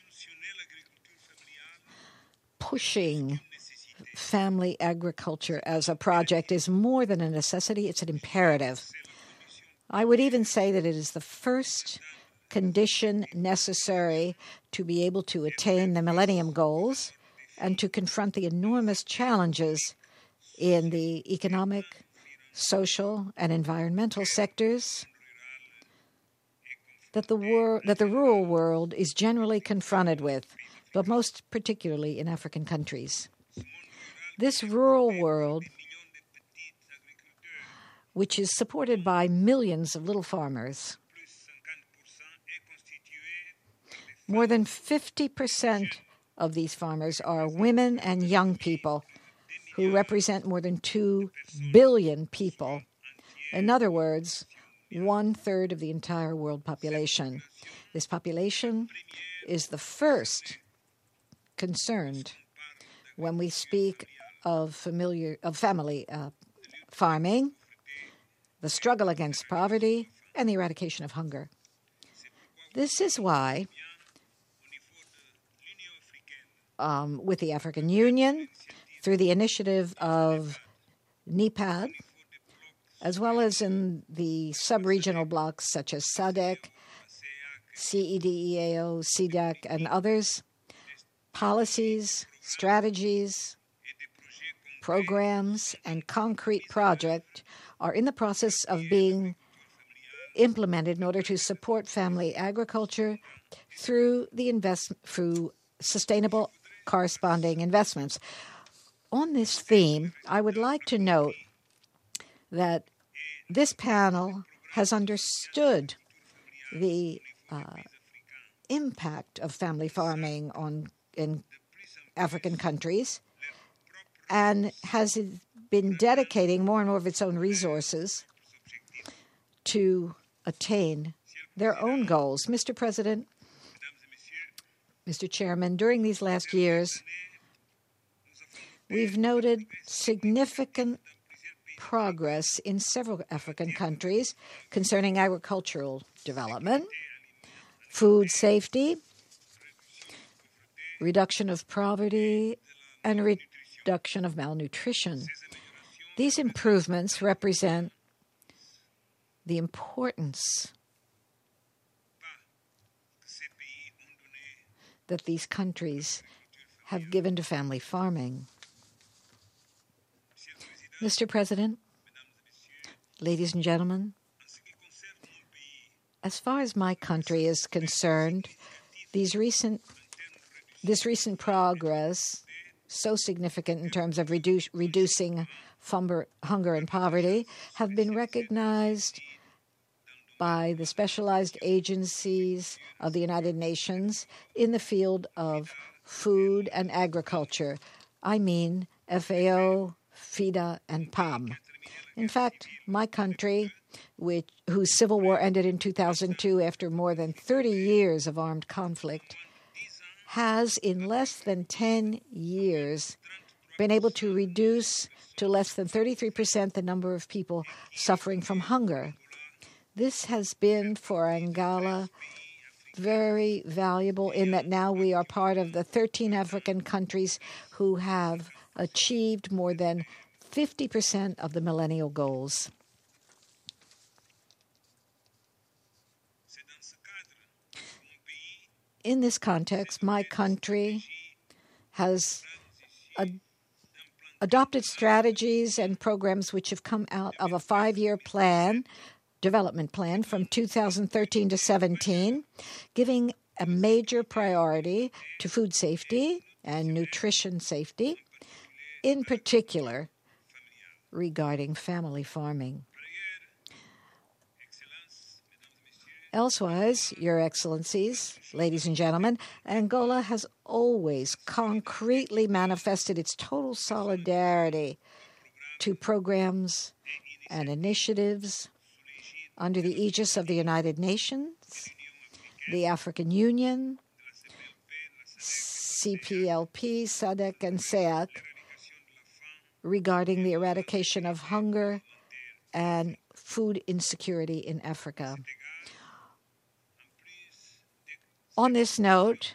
pushing family agriculture as a project is more than a necessity, it's an imperative. I would even say that it is the first condition necessary to be able to attain the Millennium Goals and to confront the enormous challenges in the economic, social, and environmental sectors that the rural world is generally confronted with, but most particularly in African countries. This rural world, which is supported by millions of little farmers, more than 50% of these farmers are women and young people who represent more than 2 billion people. In other words, 1/3 of the entire world population. This population is the first concerned when we speak of family farming, the struggle against poverty, and the eradication of hunger. This is why, with the African Union, through the initiative of NEPAD, as well as in the sub-regional blocks such as SADC, CEDEAO, CEDAC, and others, policies, strategies, programs, and concrete projects are in the process of being implemented in order to support family agriculture through sustainable corresponding investments. On this theme, I would like to note that this panel has understood the impact of family farming in African countries and has been dedicating more and more of its own resources to attain their own goals. Mr. President, Mr. Chairman, during these last years, we've noted significant progress in several African countries concerning agricultural development, food safety, reduction of poverty, and reduction of malnutrition. These improvements represent the importance that these countries have given to family farming. Mr. President, ladies and gentlemen, as far as my country is concerned, this recent progress, so significant in terms of reducing hunger and poverty, have been recognized by the specialized agencies of the United Nations in the field of food and agriculture. I mean FAO, FIDA, and PAM. In fact, my country, whose civil war ended in 2002 after more than 30 years of armed conflict, has in less than 10 years been able to reduce to less than 33% the number of people suffering from hunger. This has been for Angola very valuable in that now we are part of the 13 African countries who have achieved more than 50% of the millennial goals. In this context, my country has adopted strategies and programs which have come out of a 5-year development plan from 2013 to 17, giving a major priority to food safety and nutrition safety, in particular regarding family farming. Elsewise, Your Excellencies, ladies and gentlemen, Angola has always concretely manifested its total solidarity to programs and initiatives under the aegis of the United Nations, the African Union, CPLP, SADC, and SEAC regarding the eradication of hunger and food insecurity in Africa. On this note,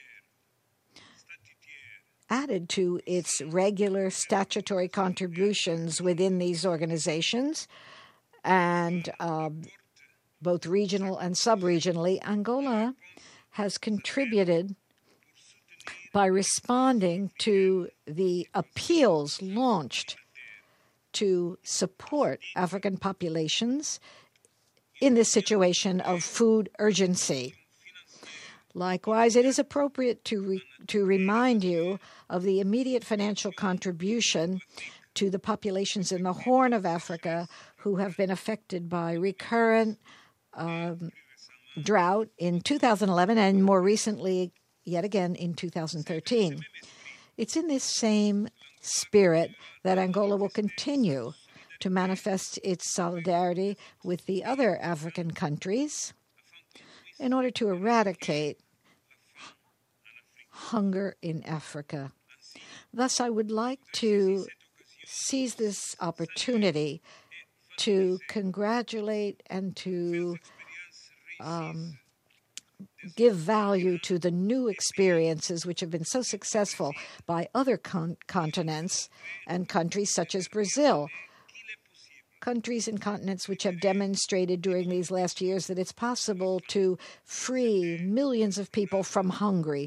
added to its regular statutory contributions within these organizations, and both regional and sub-regionally, Angola has contributed by responding to the appeals launched to support African populations in this situation of food urgency. Likewise, it is appropriate to remind you of the immediate financial contribution to the populations in the Horn of Africa who have been affected by recurrent drought in 2011 and more recently, yet again, in 2013. It's in this same spirit that Angola will continue to manifest its solidarity with the other African countries in order to eradicate hunger in Africa. Thus, I would like to seize this opportunity to congratulate and to give value to the new experiences which have been so successful by other continents and countries such as Brazil. Countries and continents which have demonstrated during these last years that it's possible to free millions of people from hunger.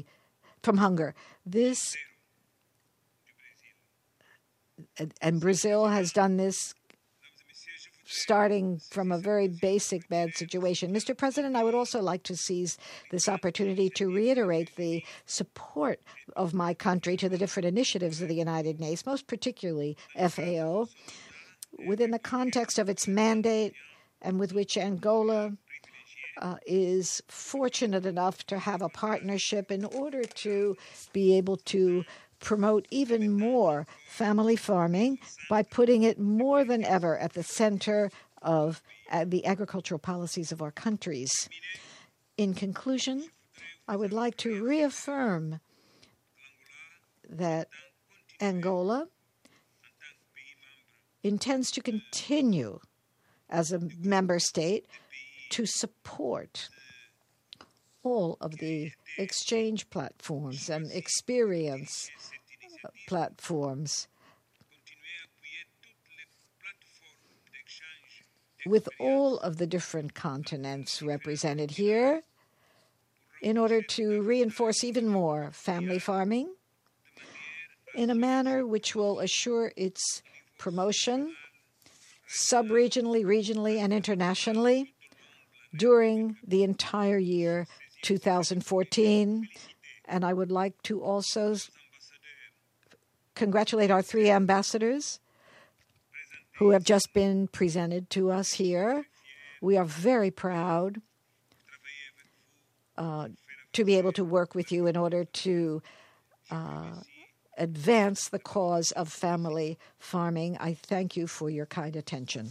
And Brazil has done this starting from a very basic bad situation. Mr. President, I would also like to seize this opportunity to reiterate the support of my country to the different initiatives of the United Nations, most particularly FAO, within the context of its mandate and with which Angola is fortunate enough to have a partnership in order to be able to promote even more family farming by putting it more than ever at the center of the agricultural policies of our countries. In conclusion, I would like to reaffirm that Angola intends to continue as a member state to support all of the exchange platforms and experience platforms with all of the different continents represented here in order to reinforce even more family farming in a manner which will assure its promotion sub-regionally, regionally, and internationally during the entire year 2014. And I would like to also congratulate our 3 ambassadors who have just been presented to us here. We are very proud to be able to work with you in order to advance the cause of family farming. I thank you for your kind attention.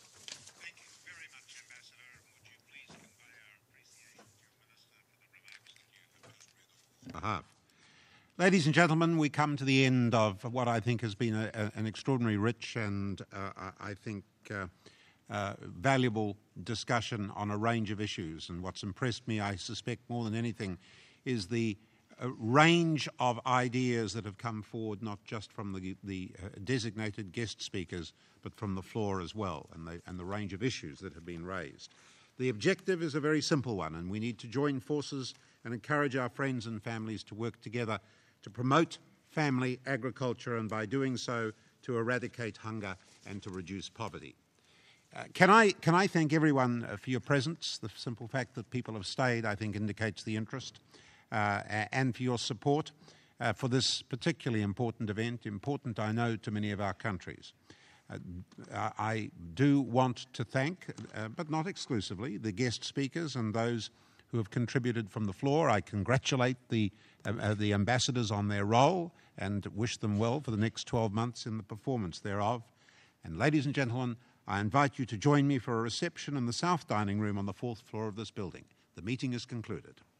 Ladies and gentlemen, we come to the end of what I think has been an extraordinary rich and I think valuable discussion on a range of issues. And what's impressed me, I suspect more than anything, is the range of ideas that have come forward, not just from the designated guest speakers, but from the floor as well, and the range of issues that have been raised. The objective is a very simple one, and we need to join forces and encourage our friends and families to work together to promote family agriculture and by doing so to eradicate hunger and to reduce poverty. Can I thank everyone for your presence? The simple fact that people have stayed, I think, indicates the interest, and for your support for this particularly important event, important, I know, to many of our countries. I do want to thank, but not exclusively, the guest speakers and those who have contributed from the floor. I congratulate the ambassadors on their role and wish them well for the next 12 months in the performance thereof. And ladies and gentlemen, I invite you to join me for a reception in the South Dining Room on the 4th floor of this building. The meeting is concluded.